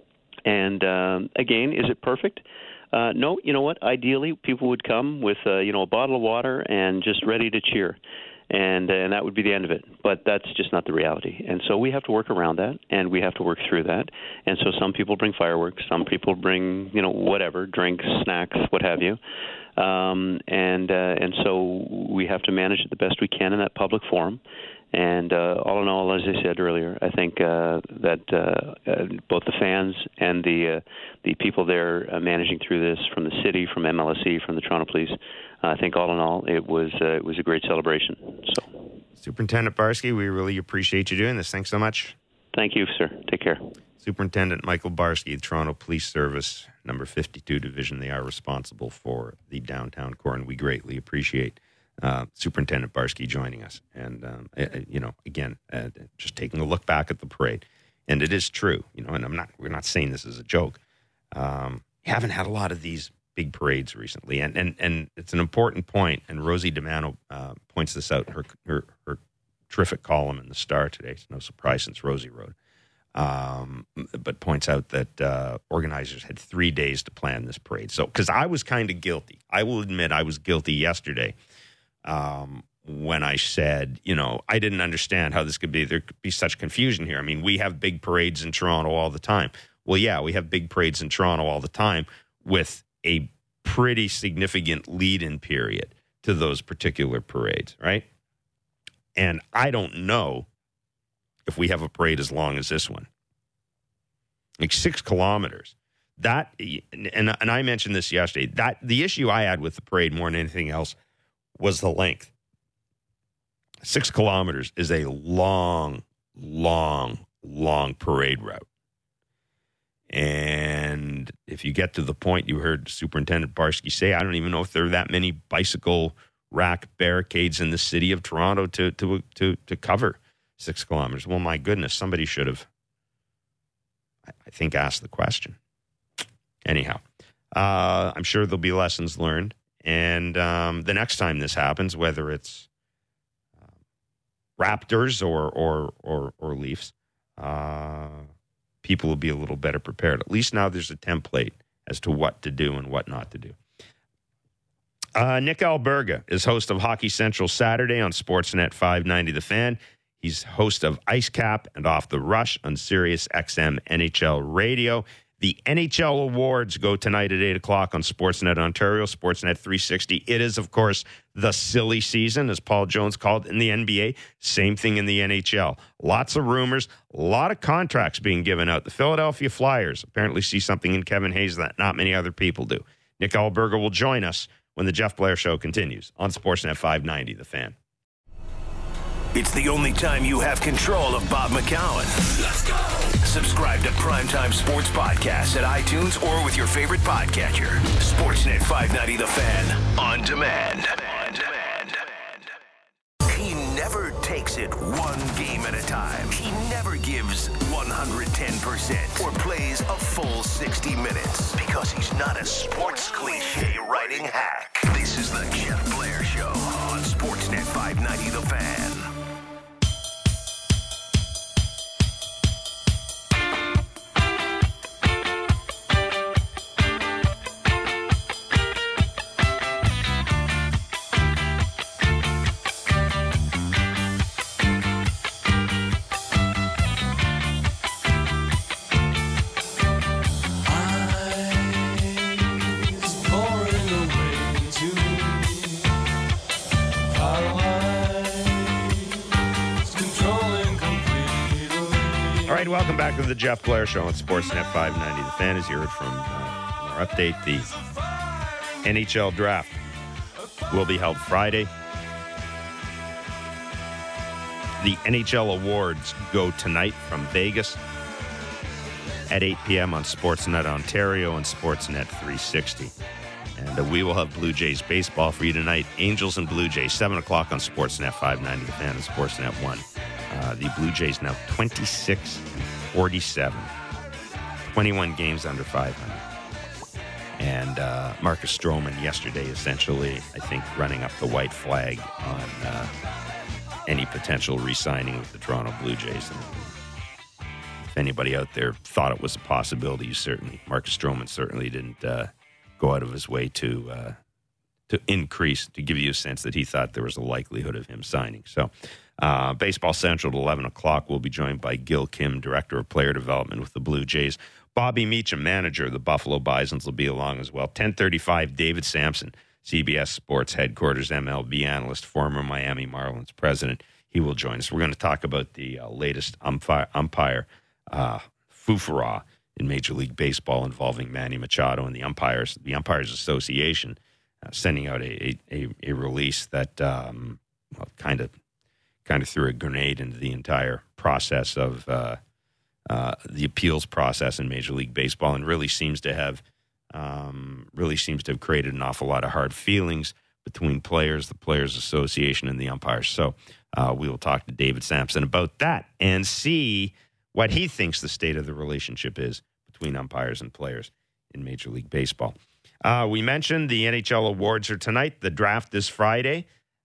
And um, again, is it perfect? Uh, no, you know what? Ideally, people would come with uh, you know a bottle of water and just ready to cheer, and uh, and that would be the end of it. But that's just not the reality. And so we have to work around that, and we have to work through that. And so some people bring fireworks, some people bring you know whatever, drinks, snacks, what have you. Um, and uh, and so we have to manage it the best we can in that public forum. And uh, all in all, as I said earlier, I think uh, that uh, uh, both the fans and the uh, the people there uh, managing through this, from the city, from M L S E, from the Toronto Police, uh, I think all in all, it was uh, it was a great celebration. So,
Superintendent Barsky, we really appreciate you doing this. Thanks so much.
Thank you, sir. Take care.
Superintendent Michael Barsky, the Toronto Police Service, number fifty-two Division. They are responsible for the downtown core, and we greatly appreciate Uh, Superintendent Barsky joining us. And, um, uh, you know, again, uh, just taking a look back at the parade. And it is true, you know, and I'm not, we're not saying this as a joke. Um, you haven't had a lot of these big parades recently. And, and, and it's an important point. And Rosie DiMano uh, points this out in her, her, her terrific column in the Star today. It's no surprise since Rosie wrote. Um, but points out that uh, organizers had three days to plan this parade. So, because I was kind of guilty. I will admit I was guilty yesterday. Um, when I said, you know, I didn't understand how this could be, there could be such confusion here. I mean, we have big parades in Toronto all the time. Well, yeah, we have big parades in Toronto all the time with a pretty significant lead-in period to those particular parades, right? And I don't know if we have a parade as long as this one. Like six kilometers. That, and, and I mentioned this yesterday, that the issue I had with the parade more than anything else was the length. Six kilometers is a long, long, long parade route. And if you get to the point you heard Superintendent Barsky say, I don't even know if there are that many bicycle rack barricades in the city of Toronto to to to, to cover six kilometers. Well, my goodness, somebody should have, I think, asked the question. Anyhow, uh, I'm sure there'll be lessons learned. And um, the next time this happens, whether it's uh, Raptors or or or, or Leafs, uh, people will be a little better prepared. At least now there's a template as to what to do and what not to do. Uh, Nick Alberga is host of Hockey Central Saturday on Sportsnet five ninety The Fan. He's host of Ice Cap and Off the Rush on Sirius X M N H L Radio. The N H L Awards go tonight at eight o'clock on Sportsnet Ontario, Sportsnet three sixty. It is, of course, the silly season, as Paul Jones called it in the N B A. Same thing in the N H L. Lots of rumors, a lot of contracts being given out. The Philadelphia Flyers apparently see something in Kevin Hayes that not many other people do. Nick Alberga will join us when the Jeff Blair Show continues on Sportsnet five ninety, The Fan.
It's the only time you have control of Bob McCown. Let's go. Subscribe to Primetime Sports Podcasts at iTunes or with your favorite podcatcher. Sportsnet five ninety The Fan. On demand. On demand. He never takes it one game at a time. He never gives one hundred ten percent or plays a full sixty minutes because he's not a sports cliche writing hack. This is the Jeff Blair Show on Sportsnet five ninety The Fan.
Welcome back to the Jeff Blair Show on Sportsnet five ninety. The Fan. As you heard from uh, our update, the N H L draft will be held Friday. The N H L awards go tonight from Vegas at eight p.m. on Sportsnet Ontario and Sportsnet three sixty. And uh, we will have Blue Jays baseball for you tonight. Angels and Blue Jays, seven o'clock on Sportsnet five ninety. The Fan and Sportsnet one. Uh, the Blue Jays now twenty-six and forty-seven, twenty-one games under five hundred. And uh, Marcus Stroman yesterday essentially, I think, running up the white flag on uh, any potential re-signing with the Toronto Blue Jays. And if anybody out there thought it was a possibility, you certainly, Marcus Stroman certainly didn't uh, go out of his way to uh, to increase, to give you a sense that he thought there was a likelihood of him signing. So uh, Baseball Central at eleven o'clock, we'll be joined by Gil Kim, Director of Player Development with the Blue Jays. Bobby Meacham, manager of the Buffalo Bisons, will be along as well. ten thirty-five, David Sampson, C B S Sports Headquarters M L B analyst, former Miami Marlins president. he will join us. We're going to talk about the uh, latest umpire, umpire uh, foofara in Major League Baseball involving Manny Machado and the umpires, the Umpires Association, uh, sending out a, a, a release that um, well, kind of kind of threw a grenade into the entire process of uh, uh, the appeals process in Major League Baseball, and really seems to have um, really seems to have created an awful lot of hard feelings between players, the Players Association, and the umpires. So uh, we will talk to David Sampson about that and see what he thinks the state of the relationship is between umpires and players in Major League Baseball. Uh, we mentioned the N H L awards are tonight. The draft is Friday.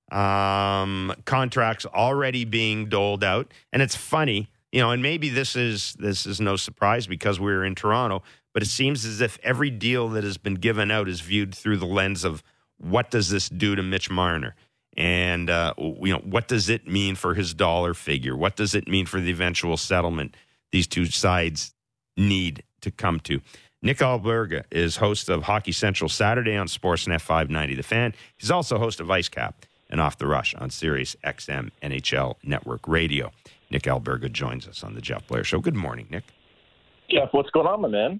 Um, contracts already being doled out. And it's funny, you know, and maybe this is this is no surprise because we're in Toronto, but it seems as if every deal that has been given out is viewed through the lens of what does this do to Mitch Marner? And, uh, you know, what does it mean for his dollar figure? What does it mean for the eventual settlement these two sides need to come to? Nick Alberga is host of Hockey Central Saturday on Sportsnet five ninety The Fan. He's also host of Ice Cap and Off the Rush on Sirius X M N H L Network Radio. Nick Alberga joins us on the Jeff Blair Show. Good morning, Nick.
Jeff, what's going on, my man?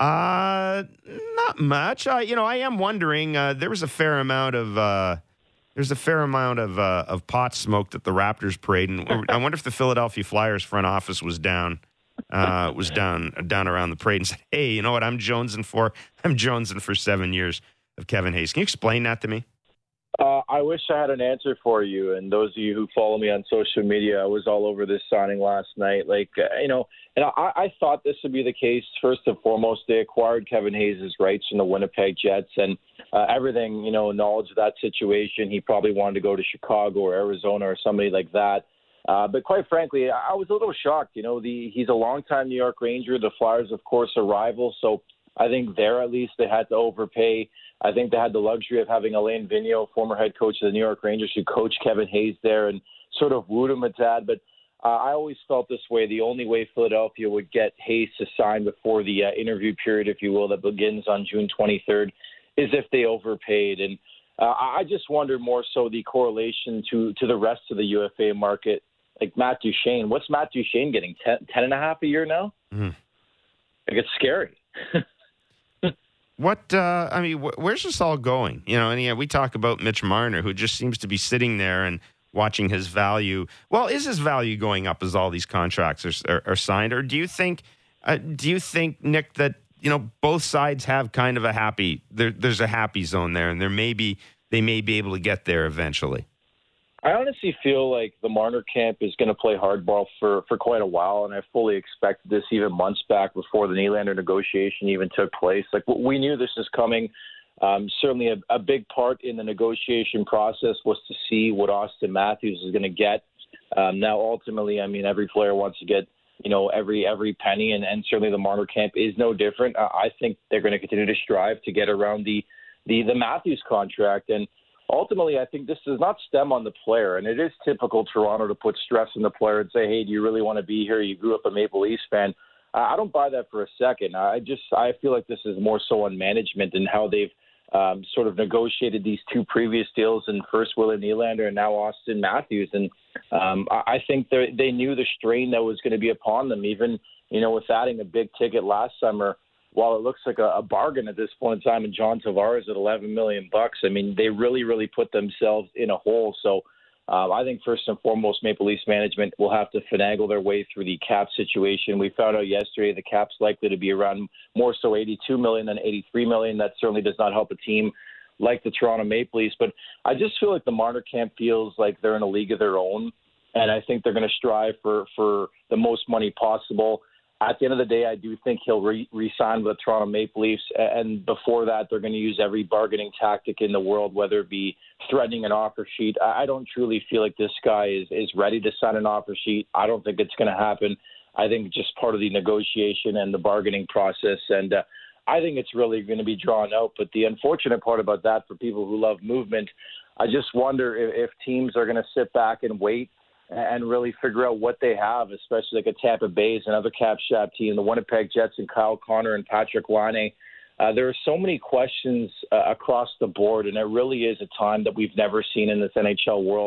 Uh, not much. I, you know, I am wondering. Uh, there was a fair amount of uh, there's a fair amount of uh, of pot smoked at the Raptors parade, and I wonder if the Philadelphia Flyers front office was down. Uh, was down down around the parade and said, "Hey, you know what? I'm jonesing for. I'm jonesing for seven years of Kevin Hayes." Can you explain that to me?
Uh, I wish I had an answer for you. And those of you who follow me on social media, I was all over this signing last night. Like, uh, you know, and I, I thought this would be the case. First and foremost, they acquired Kevin Hayes' rights from the Winnipeg Jets, and uh, everything, you know, knowledge of that situation. He probably wanted to go to Chicago or Arizona or somebody like that. Uh, but quite frankly, I was a little shocked. You know, the he's a longtime New York Ranger. The Flyers, of course, are rivals. So I think there, at least, they had to overpay. I think they had the luxury of having Alain Vigneault, former head coach of the New York Rangers, who coached Kevin Hayes there and sort of wooed him a tad. But uh, I always felt this way. The only way Philadelphia would get Hayes to sign before the uh, interview period, if you will, that begins on June twenty-third, is if they overpaid. And uh, I just wonder more so the correlation to, to the rest of the U F A market. Like Matt Duchene, what's Matt Duchene getting? Ten, ten and a half a year now?
Mm-hmm.
Like, it's scary.
What, uh, I mean, wh- where's this all going? You know, and yeah, we talk about Mitch Marner, who just seems to be sitting there and watching his value. Well, is his value going up as all these contracts are, are, are signed? Or do you think, uh, do you think, Nick, that, you know, both sides have kind of a happy, there, there's a happy zone there, and there may be, they may be able to get there eventually?
I honestly feel like the Marner camp is going to play hardball for, for quite a while, and I fully expected this even months back before the Nylander negotiation even took place. Like, we knew this was coming. Um, certainly a, a big part in the negotiation process was to see what Auston Matthews is going to get. Um, now, ultimately, I mean, every player wants to get, you know, every every penny, and, and certainly the Marner camp is no different. Uh, I think they're going to continue to strive to get around the, the, the Matthews contract, and ultimately, I think this does not stem on the player, and it is typical Toronto to put stress on the player and say, hey, do you really want to be here? You grew up a Maple Leafs fan. I don't buy that for a second. I just I feel like this is more so on management and how they've um, sort of negotiated these two previous deals, and first William Nylander and now Auston Matthews. And um, I think they knew the strain that was going to be upon them, even, you know, with adding a big ticket last summer. While it looks like a, a bargain at this point in time, and John Tavares at eleven million bucks, I mean, they really, really put themselves in a hole. So um, I think first and foremost, Maple Leafs management will have to finagle their way through the cap situation. We found out yesterday the cap's likely to be around more so eighty-two million than eighty-three million. That certainly does not help a team like the Toronto Maple Leafs. But I just feel like the Marner camp feels like they're in a league of their own, and I think they're going to strive for, for the most money possible. At the end of the day, I do think he'll re- re-sign with the Toronto Maple Leafs. And before that, they're going to use every bargaining tactic in the world, whether it be threatening an offer sheet. I don't truly feel like this guy is, is ready to sign an offer sheet. I don't think it's going to happen. I think just part of the negotiation and the bargaining process. And uh, I think it's really going to be drawn out. But the unfortunate part about that for people who love movement, I just wonder if, if teams are going to sit back and wait and really figure out what they have, especially like a Tampa Bay, another cap-strapped team, the Winnipeg Jets and Kyle Connor and Patrick Laine. Uh, there are so many questions uh, across the board, and it really is a time that we've never seen in this N H L world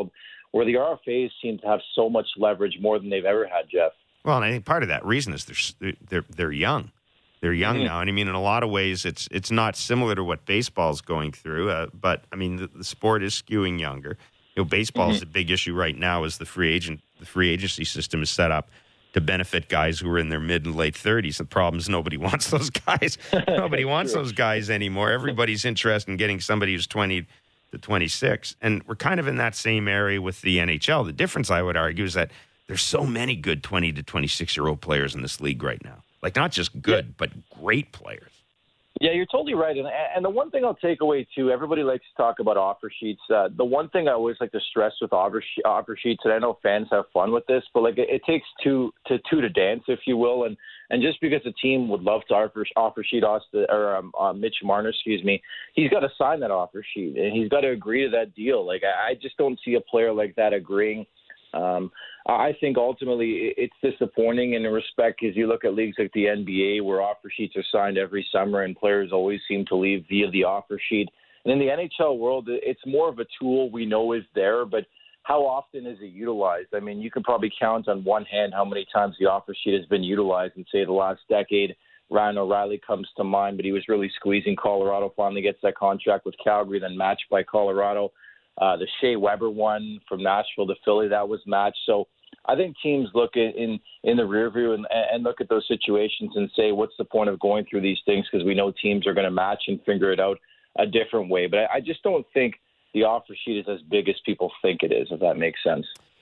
where the R F As seem to have so much leverage more than they've ever had, Jeff.
Well, and I think part of that reason is they're they're they're young. They're young mm-hmm. now, and I mean, in a lot of ways, it's it's not similar to what baseball's going through. Uh, but I mean, the, the sport is skewing younger. You know, baseball is mm-hmm. a big issue right now. As the free agent, the free agency system is set up to benefit guys who are in their mid and late thirties. The problem is nobody wants those guys. Nobody wants those guys anymore. Everybody's interested in getting somebody who's twenty to twenty-six, and we're kind of in that same area with the N H L. The difference, I would argue, is that there's so many good twenty to twenty-six year old players in this league right now. Like, not just good, yeah. but great players.
Yeah, you're totally right. And, and the one thing I'll take away, too, everybody likes to talk about offer sheets. Uh, the one thing I always like to stress with offer, she- offer sheets, and I know fans have fun with this, but, like, it, it takes two to two to dance, if you will. And and just because a team would love to offer, offer sheet Austin, or um, uh, Mitch Marner, excuse me, he's got to sign that offer sheet, and he's got to agree to that deal. Like, I, I just don't see a player like that agreeing. Um, I think ultimately it's disappointing in respect because you look at leagues like the N B A where offer sheets are signed every summer and players always seem to leave via the offer sheet. And in the N H L world, it's more of a tool we know is there, but how often is it utilized? I mean, you can probably count on one hand how many times the offer sheet has been utilized in, say, the last decade. Ryan O'Reilly comes to mind, but he was really squeezing Colorado, finally gets that contract with Calgary, then matched by Colorado. Uh, the Shea Weber one from Nashville to Philly, that was matched. So I think teams look in in, in the rear view and, and look at those situations and say, what's the point of going through these things? Because we know teams are going to match and figure it out a different way. But I, I just don't think the offer sheet is as big as people think it is, if that makes sense.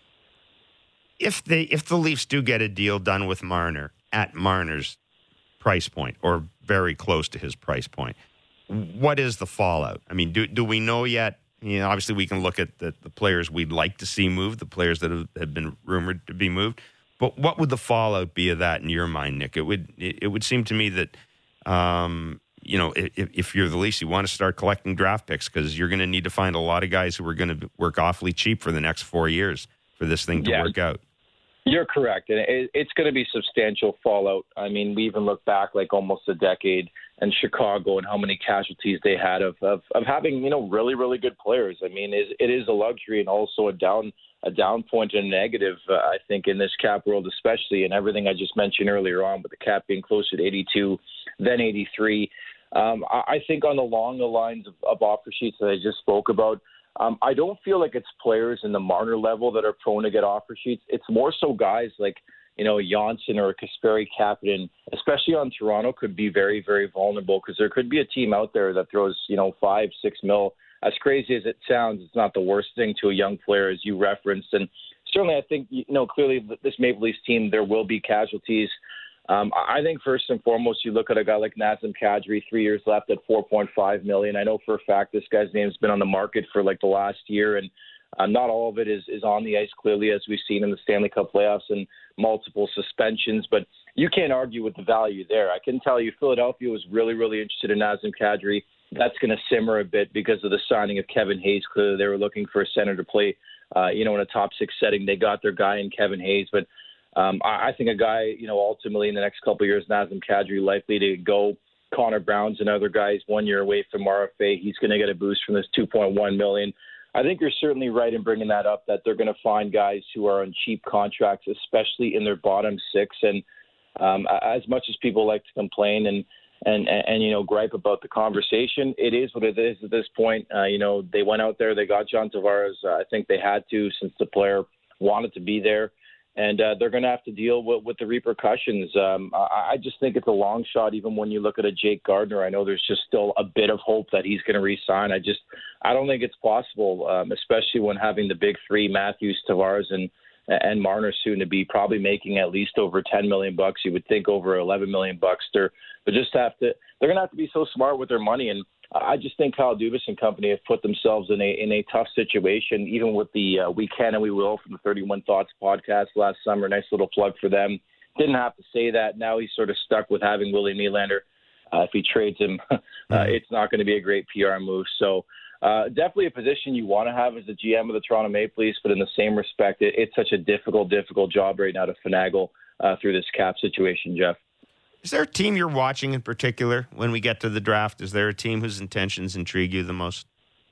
If they if the Leafs do get a deal done with Marner at Marner's price point or very close to his price point, what is the fallout? I mean, do do we know yet? You know, obviously, we can look at the, the players we'd like to see moved, the players that have, have been rumored to be moved. But what would the fallout be of that in your mind, Nick? It would it, it would seem to me that, um, you know, if, if you're the Leafs, you want to start collecting draft picks because you're going to need to find a lot of guys who are going to work awfully cheap for the next four years for this thing to yeah. work out.
You're correct. And it, it's going to be substantial fallout. I mean, we even look back like almost a decade and Chicago and how many casualties they had of, of, of having, you know, really, really good players. I mean, it, it is a luxury and also a down a down point and a negative, uh, I think, in this cap world, especially, and everything I just mentioned earlier on, with the cap being closer to eighty-two, then eighty-three. Um, I, I think on the long the lines of, of offer sheets that I just spoke about, um, I don't feel like it's players in the Marner level that are prone to get offer sheets. It's more so guys like, you know, Janssen or Kasperi Kapanen, especially on Toronto, could be very, very vulnerable because there could be a team out there that throws, you know, five, six mil. As crazy as it sounds, it's not the worst thing to a young player, as you referenced. And certainly I think, you know, clearly this Maple Leafs team, there will be casualties. Um, I think first and foremost, you look at a guy like Nazem Kadri, three years left at four point five million dollars. I know for a fact this guy's name's been on the market for like the last year, and Uh, not all of it is, is on the ice, clearly, as we've seen in the Stanley Cup playoffs and multiple suspensions. But you can't argue with the value there. I can tell you Philadelphia was really, really interested in Nazem Kadri. That's going to simmer a bit because of the signing of Kevin Hayes. Clearly, they were looking for a center to play, uh, you know, in a top six setting. They got their guy in Kevin Hayes. But um, I, I think a guy, you know, ultimately in the next couple of years, Nazem Kadri likely to go. Connor Brown's another guy. He's one year away from R F A. He's going to get a boost from this two point one million dollars. I think you're certainly right in bringing that up, that they're going to find guys who are on cheap contracts, especially in their bottom six. And um, as much as people like to complain and, and, and, and, you know, gripe about the conversation, it is what it is at this point. Uh, you know, they went out there, they got John Tavares. Uh, I think they had to, since the player wanted to be there. And uh, they're going to have to deal with, with the repercussions. Um, I, I just think it's a long shot, even when you look at a Jake Gardiner. I know there's just still a bit of hope that he's going to re-sign. I just, I don't think it's possible, um, especially when having the big three, Matthews, Tavares, and and Marner soon to be probably making at least over ten million bucks. You would think over eleven million bucks. They're, they just have to, they're going to have to be so smart with their money. And I just think Kyle Dubas and company have put themselves in a in a tough situation, even with the uh, We Can and We Will from the thirty-one Thoughts podcast last summer. Nice little plug for them. Didn't have to say that. Now he's sort of stuck with having Willie Nylander. Uh, if he trades him, uh, it's not going to be a great P R move. So uh, definitely a position you want to have as the G M of the Toronto Maple Leafs, but in the same respect, it, it's such a difficult, difficult job right now to finagle uh, through this cap situation, Jeff.
Is there a team you're watching in particular when we get to the draft? Is there a team whose intentions intrigue you the most?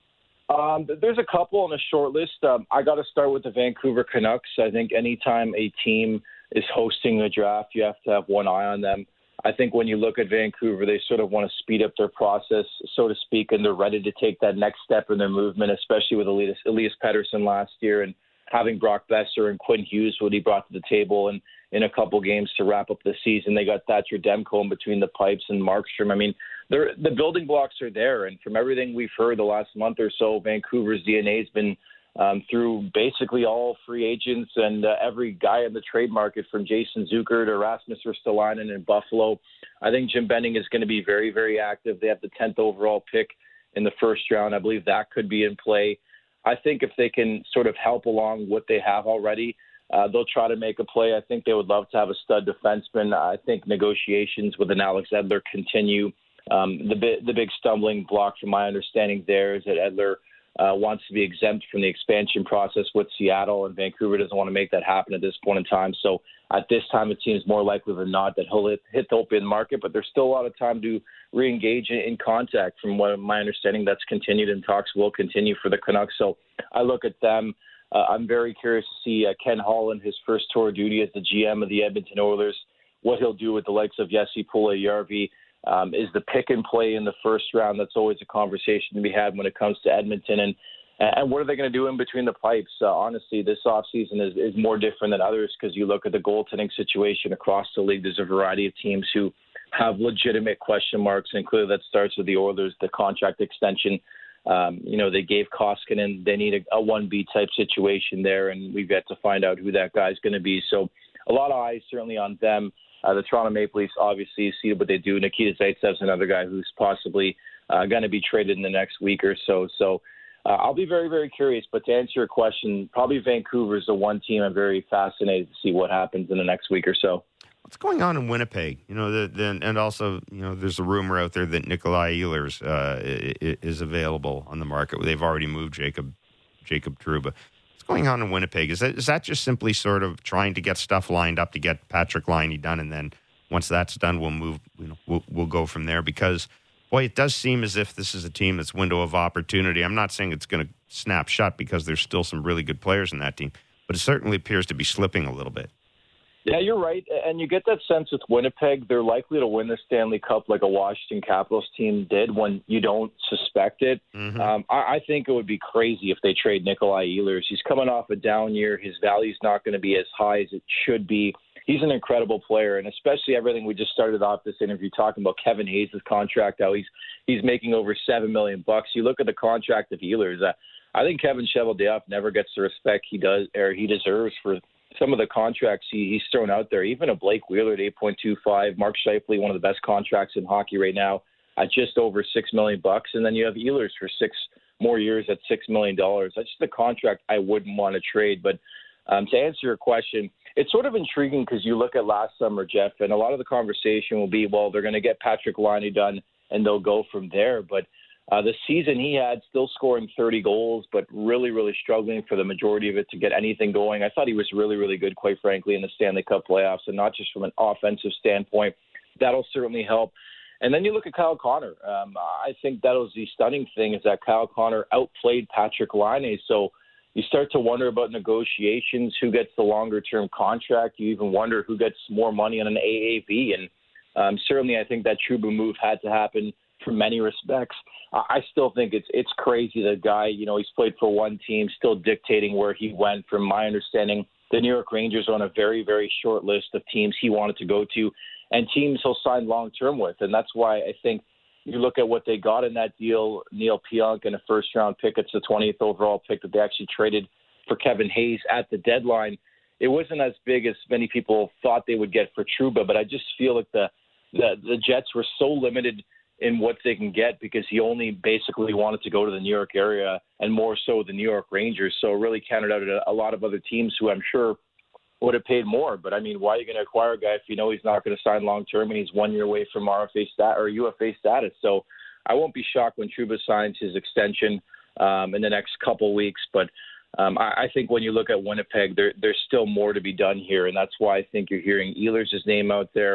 Um, there's a couple on the short list. Um, I got to start with the Vancouver Canucks. I think anytime a team is hosting a draft, you have to have one eye on them. I think when you look at Vancouver, they sort of want to speed up their process, so to speak, and they're ready to take that next step in their movement, especially with Elias, Elias Pettersson last year and having Brock Besser and Quinn Hughes, what he brought to the table, and in a couple games to wrap up the season. They got Thatcher Demko in between the pipes and Markstrom. I mean, they're, the building blocks are there, and from everything we've heard the last month or so, Vancouver's D N A has been um, through basically all free agents and uh, every guy in the trade market, from Jason Zucker to Rasmus Ristolainen in Buffalo. I think Jim Benning is going to be very, very active. They have the tenth overall pick in the first round. I believe that could be in play. I think if they can sort of help along what they have already, uh, they'll try to make a play. I think they would love to have a stud defenseman. I think negotiations with an Alex Edler continue. Um, the, bit, the big stumbling block, from my understanding, there is that Edler uh, wants to be exempt from the expansion process with Seattle, and Vancouver doesn't want to make that happen at this point in time. So at this time, it seems more likely than not that he'll hit, hit the open market, but there's still a lot of time to re-engage in, in contact. From what my understanding, that's continued, and talks will continue for the Canucks. So I look at them. Uh, I'm very curious to see uh, Ken Holland, his first tour of duty as the G M of the Edmonton Oilers, what he'll do with the likes of Jesse Puljujärvi. Um, is the pick and play in the first round? That's always a conversation to be had when it comes to Edmonton. And and what are they going to do in between the pipes? Uh, honestly, this offseason is, is more different than others, because you look at the goaltending situation across the league. There's a variety of teams who have legitimate question marks, and clearly that starts with the Oilers, the contract extension. Um, you know, they gave Koskinen, they need a, a one B type situation there, and we've got to find out who that guy's going to be. So a lot of eyes certainly on them. Uh, the Toronto Maple Leafs, obviously, see what they do. Nikita Zaitsev's another guy who's possibly uh, going to be traded in the next week or so. So uh, I'll be very, very curious. But to answer your question, probably Vancouver is the one team I'm very fascinated to see what happens in the next week or so.
What's going on in Winnipeg? You know, the, the, and also, you know, there's a rumor out there that Nikolai Ehlers uh, is available on the market. They've already moved Jacob Jacob Trouba. What's going on in Winnipeg? Is that is that just simply sort of trying to get stuff lined up to get Patrick Laine done, and then once that's done, we'll move. You know, we'll, we'll go from there? Because boy, it does seem as if this is a team that's window of opportunity. I'm not saying it's going to snap shut, because there's still some really good players in that team, but it certainly appears to be slipping a little bit.
Yeah, you're right. And you get that sense with Winnipeg. They're likely to win the Stanley Cup like a Washington Capitals team did when you don't suspect it. Mm-hmm. Um, I, I think it would be crazy if they trade Nikolai Ehlers. He's coming off a down year. His value's not going to be as high as it should be. He's an incredible player, and especially everything we just started off this interview talking about Kevin Hayes' contract, how he's he's making over seven million bucks. You look at the contract of Ehlers. Uh, I think Kevin Cheveldayoff never gets the respect he does or he deserves for some of the contracts he, he's thrown out there. Even a Blake Wheeler at eight point two five, Mark Scheifele, one of the best contracts in hockey right now, at just over six million bucks, and then you have Ehlers for six more years at six million dollars. That's just a contract I wouldn't want to trade. But um, to answer your question, it's sort of intriguing because you look at last summer, Jeff, and a lot of the conversation will be, well, they're going to get Patrick Laine done and they'll go from there. But Uh, the season he had, still scoring thirty goals, but really, really struggling for the majority of it to get anything going. I thought he was really, really good, quite frankly, in the Stanley Cup playoffs, and not just from an offensive standpoint. That'll certainly help. And then you look at Kyle Connor. Um, I think that was the stunning thing, is that Kyle Connor outplayed Patrick Laine. So you start to wonder about negotiations, who gets the longer-term contract. You even wonder who gets more money on an A A V. And um, certainly I think that Trouba move had to happen for many respects. I still think it's it's crazy. The guy, you know, he's played for one team, still dictating where he went. From my understanding, the New York Rangers are on a very, very short list of teams he wanted to go to, and teams he'll sign long-term with. And that's why I think you look at what they got in that deal, Neil Pionk and a first-round pick. It's the twentieth overall pick that they actually traded for Kevin Hayes at the deadline. It wasn't as big as many people thought they would get for Trouba, but I just feel like the the, the Jets were so limited in what they can get because he only basically wanted to go to the New York area, and more so the New York Rangers. So it really counted out a, a lot of other teams who I'm sure would have paid more. But I mean, why are you going to acquire a guy if you know he's not going to sign long-term and he's one year away from R F A stat or U F A status? So I won't be shocked when Trouba signs his extension um, in the next couple weeks. But um, I, I think when you look at Winnipeg, there, there's still more to be done here. And that's why I think you're hearing Ehlers' name out there.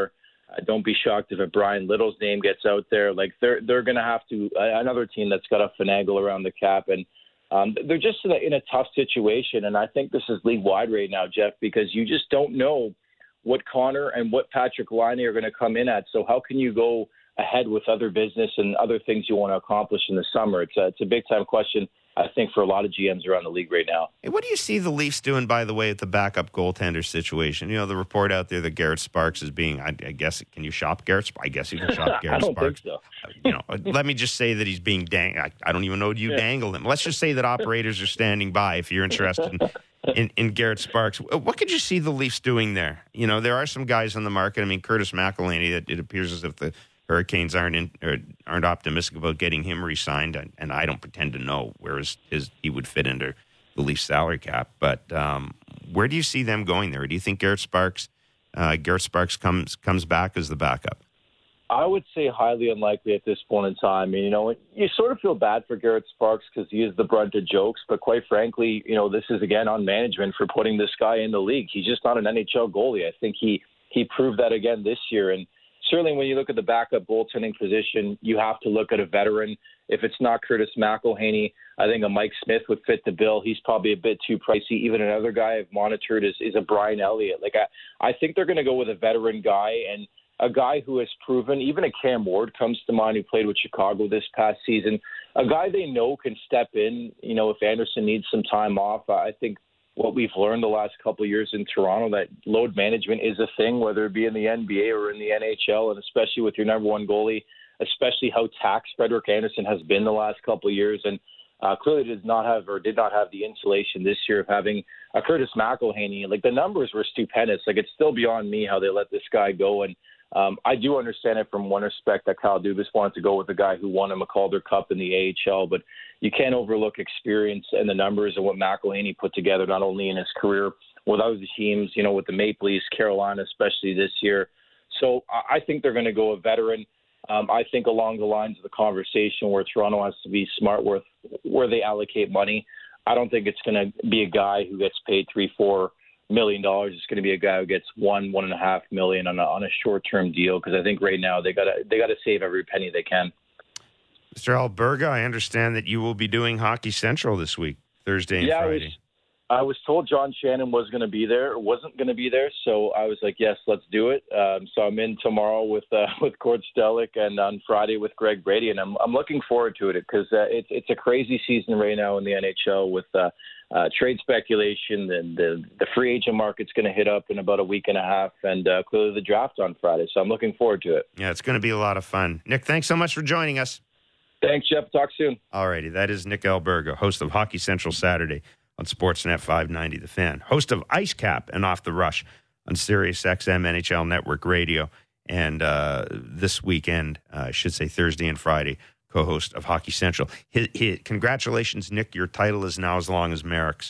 Uh, don't be shocked if a Brian Little's name gets out there. Like they're they're going to have to uh, another team that's got to finagle around the cap, and um, they're just in a, in a tough situation. And I think this is league wide right now, Jeff, because you just don't know what Connor and what Patrick Laine are going to come in at. So how can you go ahead with other business and other things you want to accomplish in the summer? It's a, it's a big time question, I think, for a lot of G Ms around the league right now.
Hey, what do you see the Leafs doing, by the way, at the backup goaltender situation? You know, the report out there that Garrett Sparks is being, I, I guess, can you shop Garrett Sparks? I guess you can shop Garrett
I don't
Sparks.
think so.
You know, let me just say that he's being dang. I, I don't even know you yeah. dangle him. Let's just say that operators are standing by if you're interested in, in, in Garrett Sparks. What could you see the Leafs doing there? You know, there are some guys on the market. I mean, Curtis McElhinney, it, it appears as if the Hurricanes aren't in, or aren't optimistic about getting him re-signed, and, and I don't pretend to know where his, his, he would fit into the Leafs salary cap. But um, where do you see them going there? Do you think Garrett Sparks, uh, Garrett Sparks comes comes back as the backup?
I would say highly unlikely at this point in time. I mean, you know, you sort of feel bad for Garrett Sparks because he is the brunt of jokes. But quite frankly, you know, this is again on management for putting this guy in the league. He's just not an N H L goalie. I think he he proved that again this year. And certainly when you look at the backup goaltending position, you have to look at a veteran. If it's not Curtis McElhinney, I think a Mike Smith would fit the bill. He's probably a bit too pricey. Even another guy I've monitored is, is a Brian Elliott. Like I, I think they're going to go with a veteran guy and a guy who has proven, even a Cam Ward comes to mind who played with Chicago this past season, a guy they know can step in, you know, if Anderson needs some time off. I think what we've learned the last couple of years in Toronto, that load management is a thing, whether it be in the N B A or in the N H L, and especially with your number one goalie, especially how taxed Frederik Andersen has been the last couple of years. And uh, clearly does not have or did not have the insulation this year of having a Curtis McElhinney. Like the numbers were stupendous. Like it's still beyond me how they let this guy go. And um, I do understand it from one respect that Kyle Dubas wanted to go with a guy who won a Calder Cup in the A H L, but you can't overlook experience and the numbers of what McElhinney put together, not only in his career with other teams, you know, with the Maple Leafs, Carolina, especially this year. So I think they're going to go a veteran. Um, I think along the lines of the conversation where Toronto has to be smart with where they allocate money. I don't think it's going to be a guy who gets paid three, four million dollars. It's going to be a guy who gets one, one and a half million on a on a short term deal because I think right now they got to they got to save every penny they can.
Mister Alberga, I understand that you will be doing Hockey Central this week, Thursday and
yeah,
Friday.
I was, I was told John Shannon was going to be there, or wasn't going to be there, so I was like, yes, let's do it. Um, so I'm in tomorrow with uh, with Cord Stellick and on Friday with Greg Brady, and I'm I'm looking forward to it because uh, it's it's a crazy season right now in the N H L with uh, uh, trade speculation, and the the free agent market's going to hit up in about a week and a half, and uh, clearly the draft on Friday. So I'm looking forward to it.
Yeah, it's going to be a lot of fun. Nick, thanks so much for joining us.
Thanks, Jeff. Talk soon.
All righty. That is Nick Alberga, host of Hockey Central Saturday on Sportsnet five ninety The Fan, host of Ice Cap and Off the Rush on Sirius X M N H L Network Radio, and uh, this weekend, uh, I should say Thursday and Friday, co-host of Hockey Central. His, his, congratulations, Nick. Your title is now as long as Merrick's.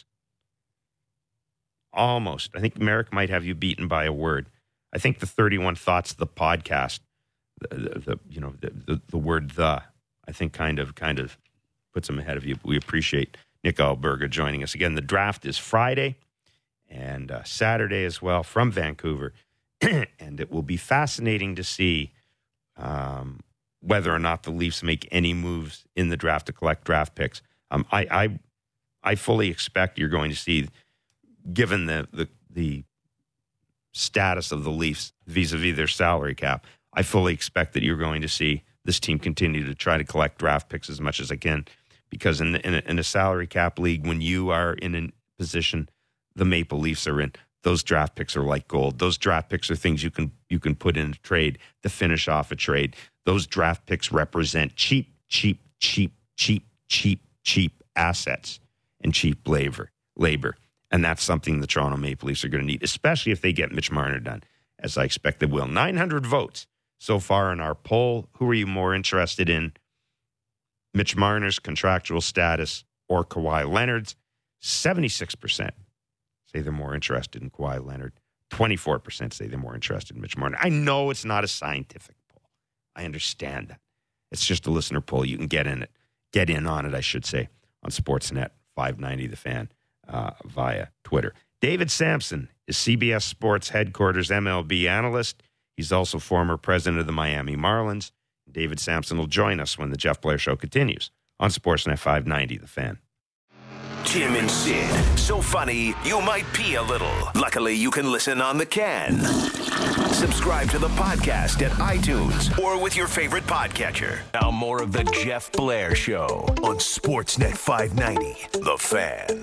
Almost. I think Merrick might have you beaten by a word. I think the thirty-one Thoughts, the podcast, the, the, the you know the, the the word the, I think kind of kind of puts him ahead of you. We appreciate Nick Alberga joining us again. The draft is Friday and uh, Saturday as well from Vancouver, and it will be fascinating to see um, whether or not the Leafs make any moves in the draft to collect draft picks. Um, I, I I fully expect you're going to see, given the the, the status of the Leafs vis-a-vis their salary cap, I fully expect that you're going to see this team continue to try to collect draft picks as much as I can. Because in, in, a, in a salary cap league, when you are in a position the Maple Leafs are in, those draft picks are like gold. Those draft picks are things you can you can put in a trade to finish off a trade. Those draft picks represent cheap, cheap, cheap, cheap, cheap, cheap assets and cheap labor. labor. And that's something the Toronto Maple Leafs are going to need, especially if they get Mitch Marner done, as I expect they will. nine hundred votes so far in our poll. Who are you more interested in? Mitch Marner's contractual status or Kawhi Leonard's? seventy-six percent say they're more interested in Kawhi Leonard. twenty-four percent say they're more interested in Mitch Marner. I know it's not a scientific poll. I understand that. It's just a listener poll. You can get in it. Get in on it, I should say, on Sportsnet five ninety The Fan uh, via Twitter. David Sampson is C B S Sports headquarters M L B analyst. He's also former president of the Miami Marlins. David Sampson will join us when the Jeff Blair Show continues on Sportsnet five ninety, The Fan.
Jim and Sid. So funny, you might pee a little. Luckily, you can listen on the can. Subscribe to the podcast at iTunes or with your favorite podcatcher. Now more of the Jeff Blair Show on Sportsnet five ninety, The Fan.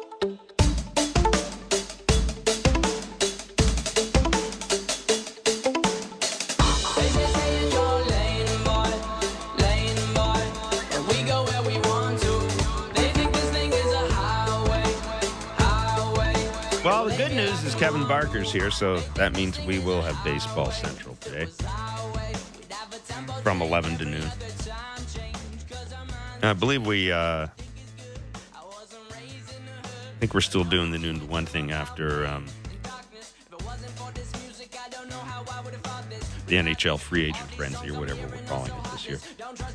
Well, the good news is Kevin Barker's here, so that means we will have Baseball Central today from eleven to noon. And I believe we, uh, I think we're still doing the noon to one thing after um, the N H L free agent frenzy or whatever we're calling it this year.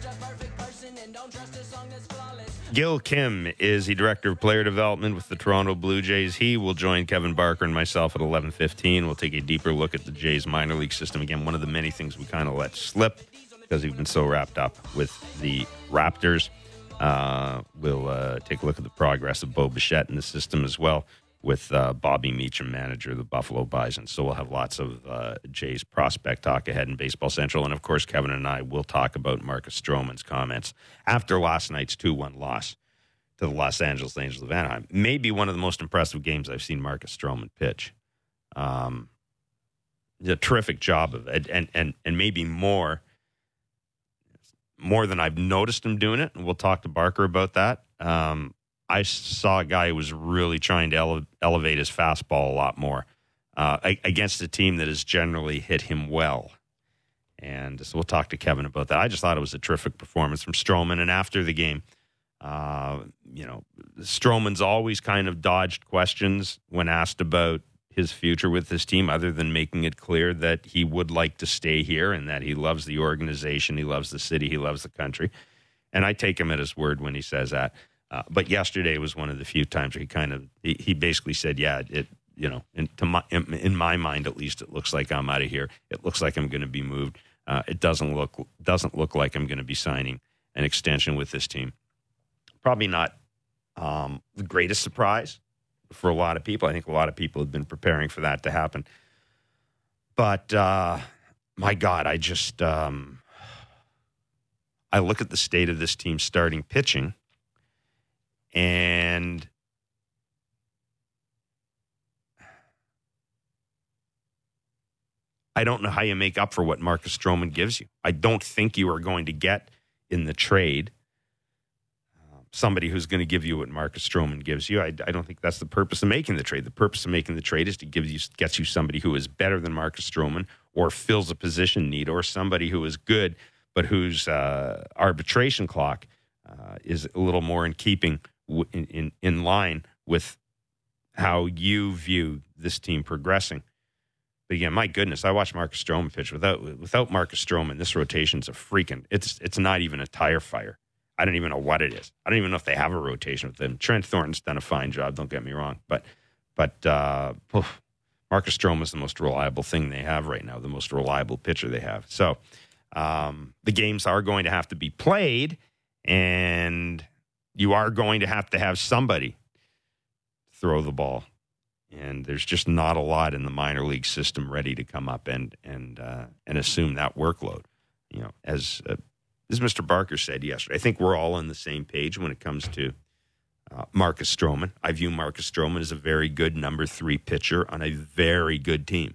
Gil Kim is the Director of Player Development with the Toronto Blue Jays. He will join Kevin Barker and myself at eleven fifteen. We'll take a deeper look at the Jays minor league system. Again, one of the many things we kind of let slip because we've been so wrapped up with the Raptors. Uh, we'll uh, take a look at the progress of Bo Bichette in the system as well with uh, Bobby Meacham, manager of the Buffalo Bison. So we'll have lots of uh, Jays prospect talk ahead in Baseball Central. And, of course, Kevin and I will talk about Marcus Stroman's comments after last night's two one loss to the Los Angeles Angels of Anaheim. Maybe one of the most impressive games I've seen Marcus Stroman pitch. Um, a terrific job of it, and, and, and maybe more, more than I've noticed him doing it. And we'll talk to Barker about that. Um, I saw a guy who was really trying to ele- elevate his fastball a lot more uh, against a team that has generally hit him well. And so we'll talk to Kevin about that. I just thought it was a terrific performance from Stroman. And after the game, uh, you know, Stroman's always kind of dodged questions when asked about his future with this team, other than making it clear that he would like to stay here and that he loves the organization, he loves the city, he loves the country. And I take him at his word when he says that. Uh, but yesterday was one of the few times where he kind of, he, he basically said, yeah, it, you know, in, to my, in, in my mind, at least, it looks like I'm out of here. It looks like I'm going to be moved. Uh, it doesn't look, doesn't look like I'm going to be signing an extension with this team. Probably not um, the greatest surprise for a lot of people. I think a lot of people have been preparing for that to happen. But uh, my God, I just, um, I look at the state of this team starting pitching, and I don't know how you make up for what Marcus Stroman gives you. I don't think you are going to get in the trade uh, somebody who's going to give you what Marcus Stroman gives you. I, I don't think that's the purpose of making the trade. The purpose of making the trade is to give you, gets you somebody who is better than Marcus Stroman or fills a position need, or somebody who is good but whose uh, arbitration clock uh, is a little more in keeping In, in in line with how you view this team progressing. But again, my goodness, I watched Marcus Stroman pitch. Without without Marcus Stroman, this rotation's a freaking, it's it's not even a tire fire. I don't even know what it is. I don't even know if they have a rotation with them. Trent Thornton's done a fine job, don't get me wrong. But but uh, oof, Marcus Stroman's the most reliable thing they have right now, the most reliable pitcher they have. So um, the games are going to have to be played, and you are going to have to have somebody throw the ball. And there's just not a lot in the minor league system ready to come up and and uh, and assume that workload. You know, as uh, as Mister Barker said yesterday, I think we're all on the same page when it comes to uh, Marcus Stroman. I view Marcus Stroman as a very good number three pitcher on a very good team.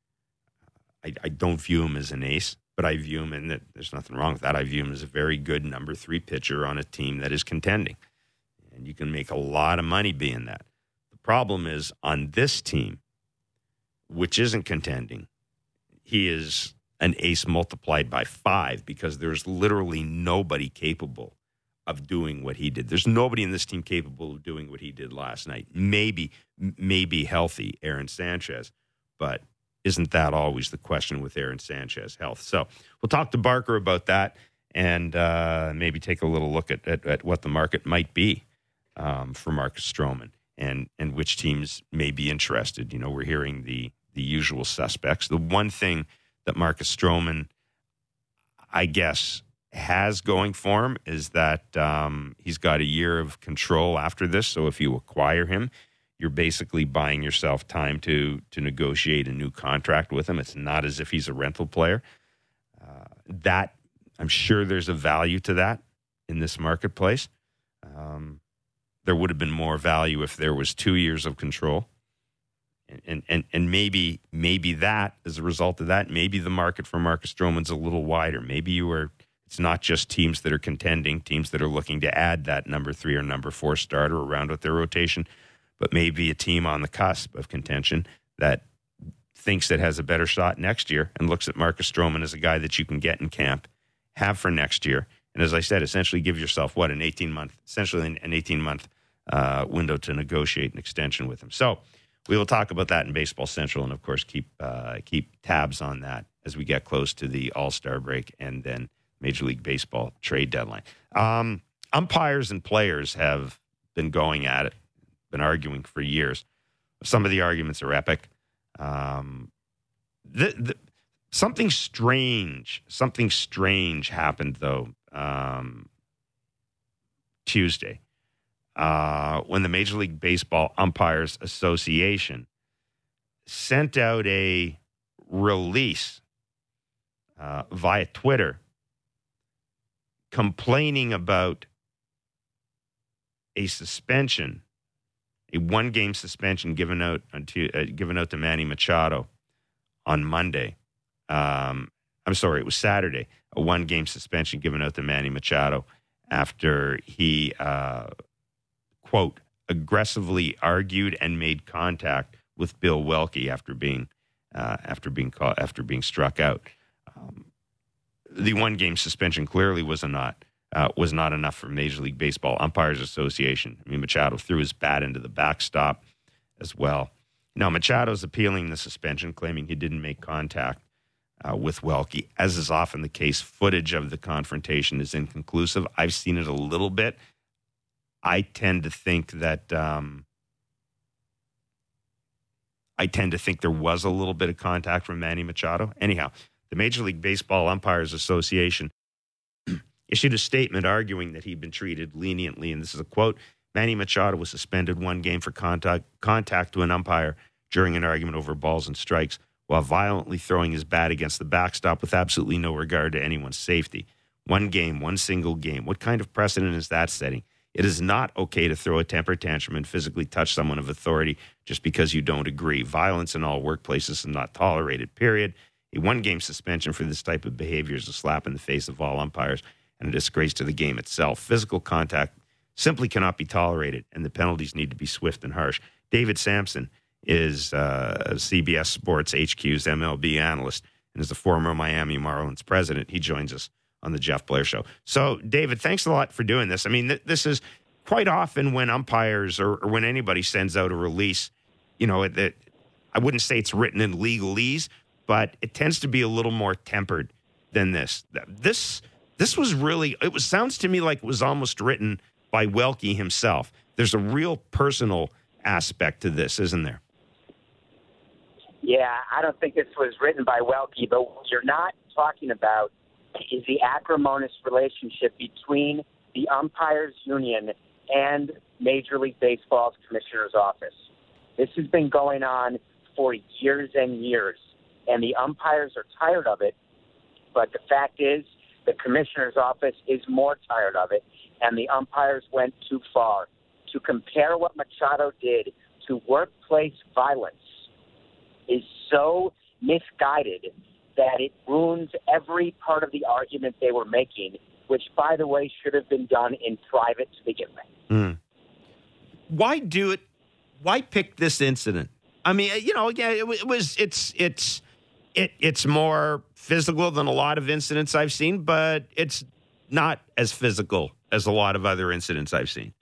I, I don't view him as an ace, but I view him, and there's nothing wrong with that. I view him as a very good number three pitcher on a team that is contending. And you can make a lot of money being that. The problem is on this team, which isn't contending, he is an ace multiplied by five because there's literally nobody capable of doing what he did. There's nobody in this team capable of doing what he did last night. Maybe, maybe healthy Aaron Sanchez, but isn't that always the question with Aaron Sanchez health? So we'll talk to Barker about that and uh, maybe take a little look at, at, at what the market might be um, for Marcus Stroman and, and which teams may be interested. You know, we're hearing the, the usual suspects. The one thing that Marcus Stroman, I guess, has going for him is that um, he's got a year of control after this. So if you acquire him, you're basically buying yourself time to to negotiate a new contract with him. It's not as if he's a rental player. Uh, that I'm sure there's a value to that in this marketplace. Um, there would have been more value if there was two years of control. And and and maybe maybe that, as a result of that, maybe the market for Marcus Stroman's a little wider. Maybe you are. It's not just teams that are contending, teams that are looking to add that number three or number four starter or round out their rotation, but maybe a team on the cusp of contention that thinks it has a better shot next year and looks at Marcus Stroman as a guy that you can get in camp, have for next year, and as I said, essentially give yourself what an eighteen month, essentially an eighteen month uh, window to negotiate an extension with him. So. We will talk about that in Baseball Central, and of course, keep uh, keep tabs on that as we get close to the All-Star break and then Major League Baseball trade deadline. Um, umpires and players have been going at it, been arguing for years. Some of the arguments are epic. Um, the, the, something strange, something strange happened though um, Tuesday. Uh, when the Major League Baseball Umpires Association sent out a release uh, via Twitter complaining about a suspension, a one-game suspension given out to, uh, given out to Manny Machado on Monday. Um, I'm sorry, it was Saturday. A one-game suspension given out to Manny Machado after he. Uh, quote, aggressively argued and made contact with Bill Welke after being uh, after being caught, after being struck out. Um, the one game suspension clearly was a not uh, was not enough for Major League Baseball Umpires Association. I mean, Machado threw his bat into the backstop as well. Now, Machado's appealing the suspension, claiming he didn't make contact uh, with Welke. As is often the case, footage of the confrontation is inconclusive. I've seen it a little bit. I tend to think that um, I tend to think there was a little bit of contact from Manny Machado. Anyhow, the Major League Baseball Umpires Association issued a statement arguing that he'd been treated leniently, and this is a quote: Manny Machado was suspended one game for contact contact to an umpire during an argument over balls and strikes while violently throwing his bat against the backstop with absolutely no regard to anyone's safety. One game, one single game. What kind of precedent is that setting? It is not okay to throw a temper tantrum and physically touch someone of authority just because you don't agree. Violence in all workplaces is not tolerated, period. A one-game suspension for this type of behavior is a slap in the face of all umpires and a disgrace to the game itself. Physical contact simply cannot be tolerated, and the penalties need to be swift and harsh. David Sampson is uh, C B S Sports H Q's M L B analyst and is the former Miami Marlins president. He joins us on the Jeff Blair Show. So, David, thanks a lot for doing this. I mean, th- this is quite often when umpires or, or when anybody sends out a release, you know, it, it, I wouldn't say it's written in legalese, but it tends to be a little more tempered than this. This this was really, it was sounds to me like it was almost written by Welke himself. There's a real personal aspect to this, isn't there?
Yeah, I don't think this was written by Welke, but what you're not talking about is the acrimonious relationship between the umpires union and Major League Baseball's commissioner's office. This has been going on for years and years, and the umpires are tired of it. But the fact is, the commissioner's office is more tired of it, and the umpires went too far. To compare what Machado did to workplace violence is so misguided that it ruins every part of the argument they were making, which, by the way, should have been done in private to begin with.
Mm. Why do it? Why pick this incident? I mean, you know, yeah, it, it was, it's, it's, it, it's more physical than a lot of incidents I've seen, but it's not as physical as a lot of other incidents I've seen.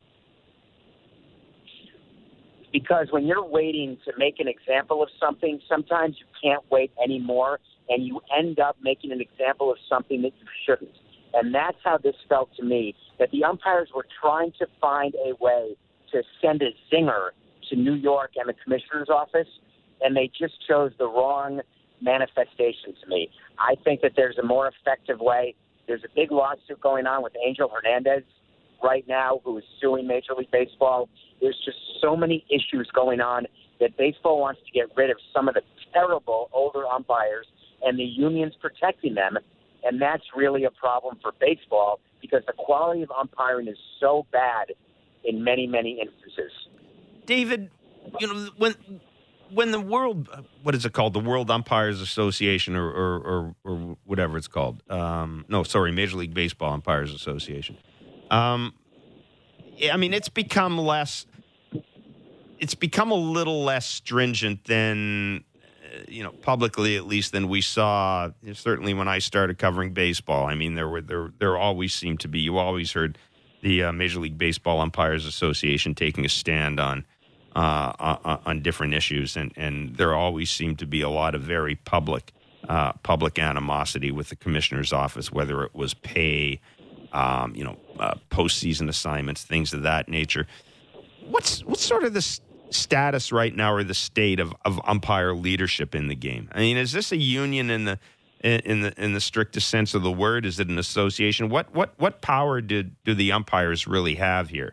Because when you're waiting to make an example of something, sometimes you can't wait anymore, and you end up making an example of something that you shouldn't. And that's how this felt to me, that the umpires were trying to find a way to send a zinger to New York and the commissioner's office, and they just chose the wrong manifestation to me. I think that there's a more effective way. There's a big lawsuit going on with Angel Hernandez right now, who is suing Major League Baseball. There's just so many issues going on that baseball wants to get rid of some of the terrible older umpires, and the union's protecting them. And that's really a problem for baseball because the quality of umpiring is so bad in many, many instances.
David, you know, when when the world, what is it called? The World Umpires Association or or, or, or whatever it's called. Um, no, sorry, Major League Baseball Umpires Association. Um, I mean, it's become less, it's become a little less stringent than, you know, publicly at least than we saw, certainly when I started covering baseball. I mean, there were, there, there always seemed to be, you always heard the uh, Major League Baseball Umpires Association taking a stand on, uh, on, on different issues. And, and there always seemed to be a lot of very public, uh, public animosity with the commissioner's office, whether it was pay, Um, you know, uh, postseason assignments, things of that nature. What's what's sort of the s- status right now, or the state of, of umpire leadership in the game? I mean, is this a union in the in the in the strictest sense of the word? Is it an association? What what what power do do the umpires really have here?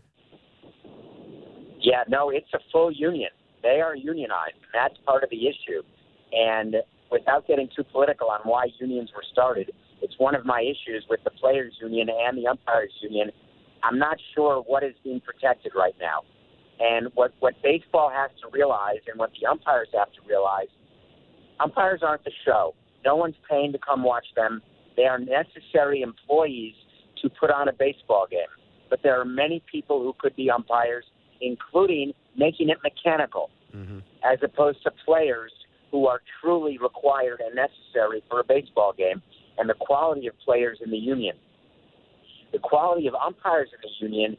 Yeah, no, it's a full union. They are unionized. That's part of the issue. And without getting too political on why unions were started, it's one of my issues with the players' union and the umpires' union. I'm not sure what is being protected right now. And what, what baseball has to realize and what the umpires have to realize, umpires aren't the show. No one's paying to come watch them. They are necessary employees to put on a baseball game. But there are many people who could be umpires, including making it mechanical, mm-hmm. as opposed to players who are truly required and necessary for a baseball game, and the quality of players in the union. The quality of umpires in the union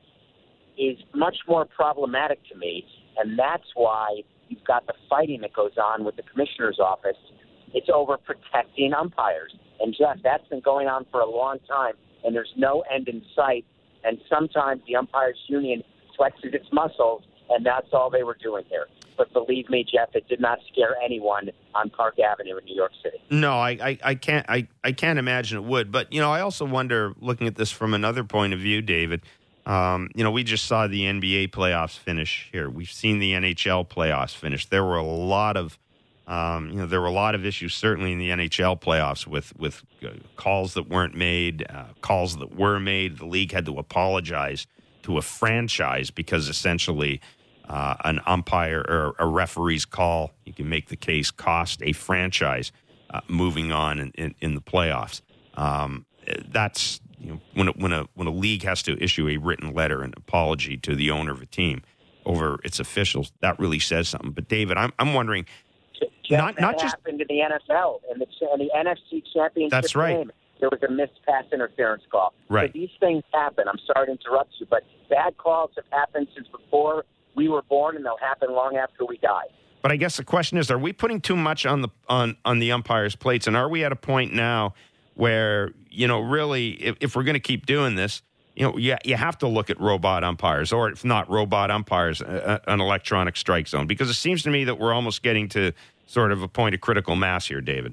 is much more problematic to me, and that's why you've got the fighting that goes on with the commissioner's office. It's over protecting umpires. And, Jeff, that's been going on for a long time, and there's no end in sight. And sometimes the umpires' union flexes its muscles, and that's all they were doing here. But believe me, Jeff, it did not scare anyone on Park Avenue in New York City.
No, I, I, I can't I, I can't imagine it would. But, you know, I also wonder, looking at this from another point of view, David, um, you know, we just saw the N B A playoffs finish here. We've seen the N H L playoffs finish. There were a lot of, um, you know, there were a lot of issues, certainly in the N H L playoffs, with, with calls that weren't made, uh, calls that were made. The league had to apologize to a franchise because essentially uh, an umpire or a referee's call, you can make the case, cost a franchise uh, moving on in, in, in the playoffs. Um, that's, you know, when a, when a when a league has to issue a written letter, an apology to the owner of a team over its officials, that really says something. But David, I'm I'm wondering,
Jeff,
not not
that
just
happened in the N F L and the, in the N F C Championship
that's right.
game. There was a missed pass interference call.
Right.
So these things happen. I'm sorry to interrupt you, but bad calls have happened since before we were born, and they'll happen long after we die.
But I guess the question is, are we putting too much on the on, on the umpires' plates? And are we at a point now where, you know, really, if, if we're going to keep doing this, you know, you, you have to look at robot umpires, or if not robot umpires, uh, an electronic strike zone? Because it seems to me that we're almost getting to sort of a point of critical mass here, David.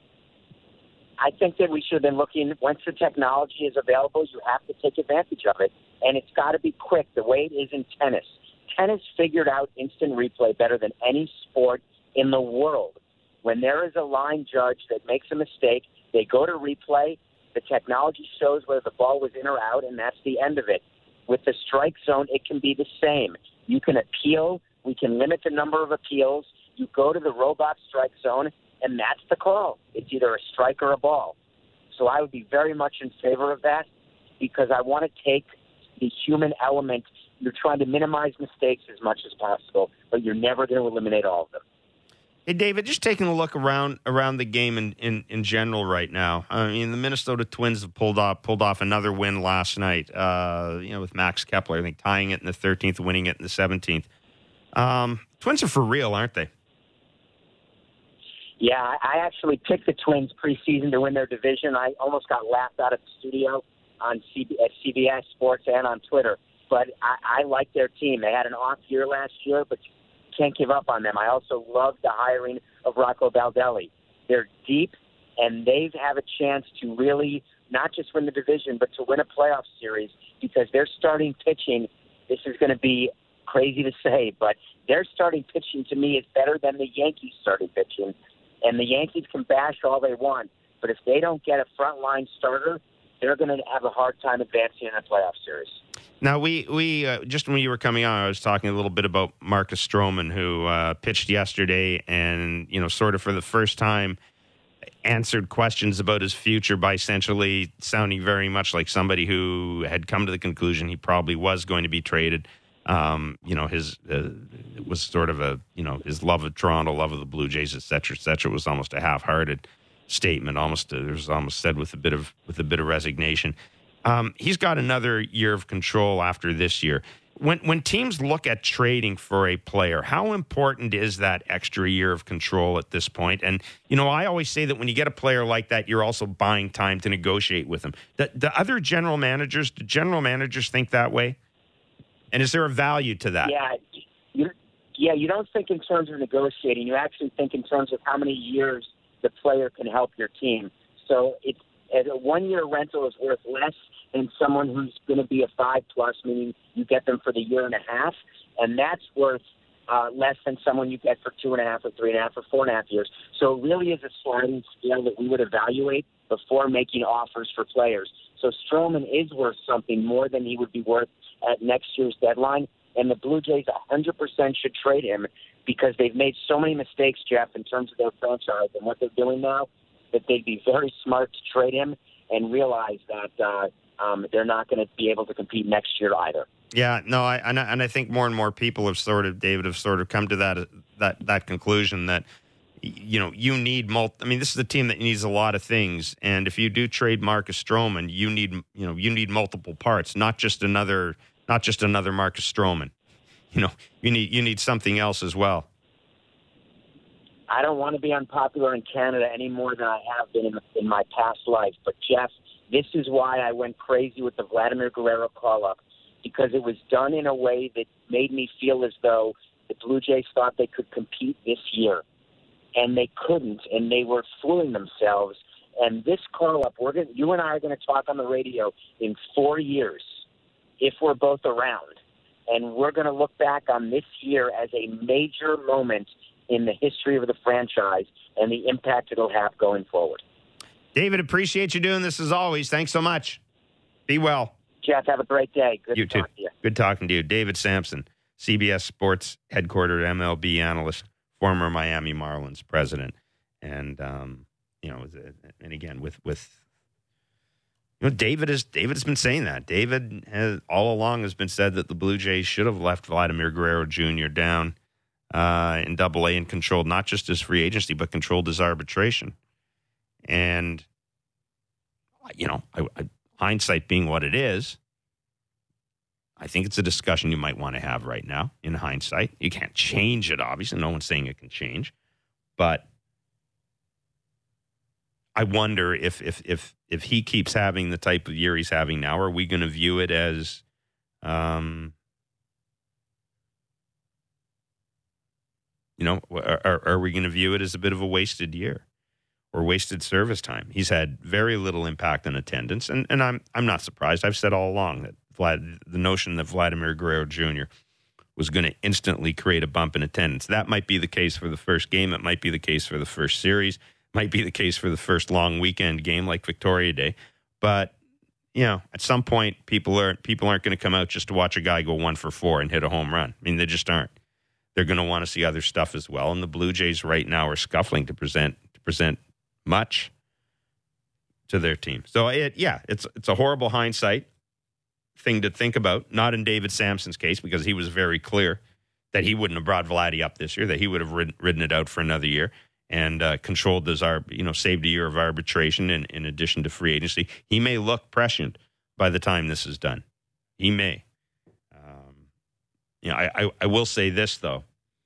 I think that we should have been looking, once the technology is available, you have to take advantage of it. And it's got to be quick, the way it is in tennis. Tennis figured out instant replay better than any sport in the world. When there is a line judge that makes a mistake, they go to replay. The technology shows whether the ball was in or out, and that's the end of it. With the strike zone, it can be the same. You can appeal. We can limit the number of appeals. You go to the robot strike zone, and that's the call. It's either a strike or a ball. So I would be very much in favor of that, because I want to take the human element. You're trying to minimize mistakes as much as possible, but you're never going to eliminate all of them.
Hey, David, just taking a look around around the game in, in, in general right now. I mean, the Minnesota Twins have pulled off pulled off another win last night. Uh, you know, with Max Kepler, I think tying it in the thirteenth, winning it in the seventeenth. Um, Twins are for real, aren't they?
Yeah, I actually picked the Twins preseason to win their division. I almost got laughed out of the studio on C B, at C B S Sports and on Twitter. But I, I like their team. They had an off year last year, but you can't give up on them. I also love the hiring of Rocco Baldelli. They're deep, and they have a chance to really not just win the division, but to win a playoff series because their starting pitching, this is going to be crazy to say, but their starting pitching to me is better than the Yankees' starting pitching. And the Yankees can bash all they want, but if they don't get a frontline starter, they're going to have a hard time advancing in a playoff series.
Now, we, we uh, just when you were coming on, I was talking a little bit about Marcus Stroman, who uh, pitched yesterday and, you know, sort of for the first time answered questions about his future by essentially sounding very much like somebody who had come to the conclusion he probably was going to be traded. Um, you know, his uh, it was sort of a, you know, his love of Toronto, love of the Blue Jays, et cetera, et cetera, was almost a half-hearted statement. Almost, uh, it was almost said with a bit of with a bit of resignation. Um, he's got another year of control after this year. When when teams look at trading for a player, how important is that extra year of control at this point? And, you know, I always say that when you get a player like that, you're also buying time to negotiate with him. The, the other general managers, do general managers think that way? And is there a value to that?
Yeah, you, yeah. You don't think in terms of negotiating. You actually think in terms of how many years the player can help your team. So it's a one-year rental is worth less than someone who's going to be a five-plus, meaning you get them for the year and a half, and that's worth uh, less than someone you get for two and a half or three and a half or four and a half years. So it really is a sliding scale that we would evaluate before making offers for players. So Stroman is worth something more than he would be worth at next year's deadline, and the Blue Jays one hundred percent should trade him because they've made so many mistakes, Jeff, in terms of their franchise and what they're doing now, that they'd be very smart to trade him and realize that uh, um, they're not going to be able to compete next year either.
Yeah, no, I and, I and I think more and more people have sort of, David, have sort of come to that that that conclusion that, you know, you need multi. I mean, this is a team that needs a lot of things, and if you do trade Marcus Stroman, you need you know you need multiple parts, not just another not just another Marcus Stroman. You know, you need you need something else as well.
I don't want to be unpopular in Canada any more than I have been in, in my past life. But, Jeff, this is why I went crazy with the Vladimir Guerrero call-up, because it was done in a way that made me feel as though the Blue Jays thought they could compete this year. And they couldn't, and they were fooling themselves. And this call-up, we're gonna, you and I are going to talk on the radio in four years, if we're both around. And we're going to look back on this year as a major moment in the history of the franchise and the impact it'll have going forward.
David, appreciate you doing this as always. Thanks so much. Be well.
Jeff, have a great day. Good
you
to
too.
talk to you.
Good talking to you. David Sampson, C B S Sports headquartered M L B analyst, former Miami Marlins president. And, um, you know, and again, with, with, you know, David is David has been saying that. David has all along has been said that the Blue Jays should have left Vladimir Guerrero Junior down uh, in Double A and controlled not just his free agency, but controlled his arbitration. And, you know, I, I, hindsight being what it is, I think it's a discussion you might want to have right now in hindsight. You can't change it, obviously. No one's saying it can change. But I wonder if if if if he keeps having the type of year he's having now, are we going to view it as um, you know, are, are we going to view it as a bit of a wasted year or wasted service time? He's had very little impact on attendance, and, and I'm I'm not surprised. I've said all along that Vlad, the notion that Vladimir Guerrero Junior was going to instantly create a bump in attendance. That might be the case for the first game. It might be the case for the first series. Might be the case for the first long weekend game like Victoria Day. But, you know, at some point, people aren't, people aren't going to come out just to watch a guy go one for four and hit a home run. I mean, they just aren't. They're going to want to see other stuff as well. And the Blue Jays right now are scuffling to present to present much to their team. So, it, yeah, it's it's a horrible hindsight thing to think about. Not in David Sampson's case, because he was very clear that he wouldn't have brought Vladdy up this year, that he would have ridden, ridden it out for another year and uh, controlled his, you know, saved a year of arbitration in, in addition to free agency. He may look prescient by the time this is done. He may. Um, you know, I, I, I will say this, though.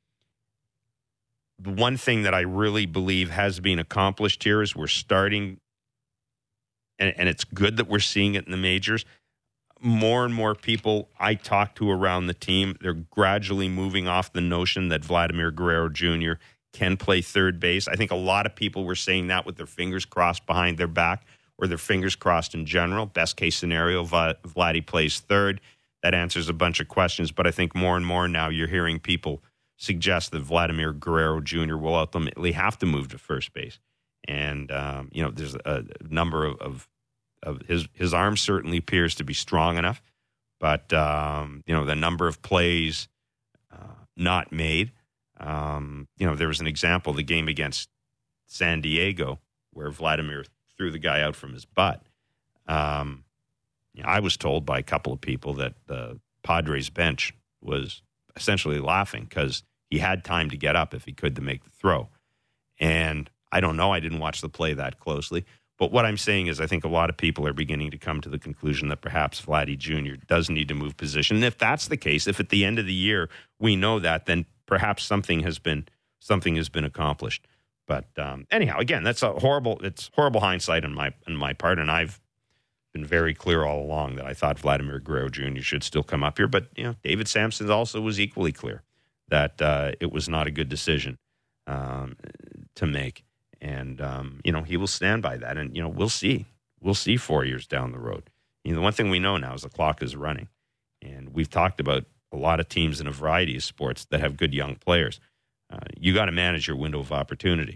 The one thing that I really believe has been accomplished here is we're starting, and, and it's good that we're seeing it in the majors. More and more people I talk to around the team, they're gradually moving off the notion that Vladimir Guerrero Junior can play third base. I think a lot of people were saying that with their fingers crossed behind their back or their fingers crossed in general. Best case scenario, Vladdy plays third. That answers a bunch of questions, but I think more and more now you're hearing people suggest that Vladimir Guerrero Junior will ultimately have to move to first base. And, um, you know, there's a number of, of, of his, his arm certainly appears to be strong enough, but, um, you know, the number of plays uh, not made. Um, you know, there was an example, the game against San Diego, where Vladimir threw the guy out from his butt. Um, you know, I was told by a couple of people that the Padres bench was essentially laughing because he had time to get up if he could to make the throw. And I don't know, I didn't watch the play that closely. But what I'm saying is I think a lot of people are beginning to come to the conclusion that perhaps Vladdy Junior does need to move position. And if that's the case, if at the end of the year we know that, then perhaps something has been something has been accomplished. But um, anyhow, again, that's a horrible. It's horrible hindsight on my on my part, and I've been very clear all along that I thought Vladimir Guerrero Junior should still come up here. But you know, David Samson also was equally clear that uh, it was not a good decision um, to make, and um, you know he will stand by that. And you know we'll see, we'll see four years down the road. You know, the one thing we know now is the clock is running, and we've talked about a lot of teams in a variety of sports that have good young players. Uh, you got to manage your window of opportunity.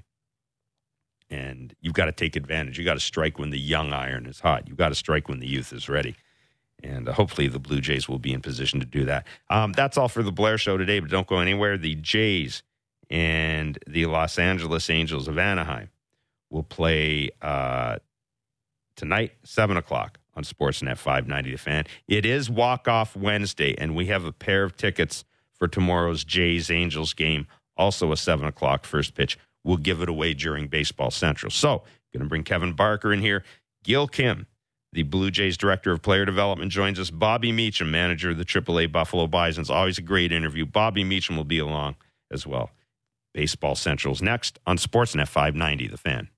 And you've got to take advantage. You got to strike when the young iron is hot. You've got to strike when the youth is ready. And uh, hopefully the Blue Jays will be in position to do that. Um, that's all for the Blair Show today, but don't go anywhere. The Jays and the Los Angeles Angels of Anaheim will play uh, tonight, seven o'clock on Sportsnet five ninety The Fan. It is Walk-Off Wednesday, and we have a pair of tickets for tomorrow's Jays-Angels game, also a seven o'clock first pitch. We'll give it away during Baseball Central. So, going to bring Kevin Barker in here. Gil Kim, the Blue Jays Director of Player Development, joins us. Bobby Meacham, manager of the triple A Buffalo Bisons. Always a great interview. Bobby Meacham will be along as well. Baseball Central's next on Sportsnet five ninety The Fan.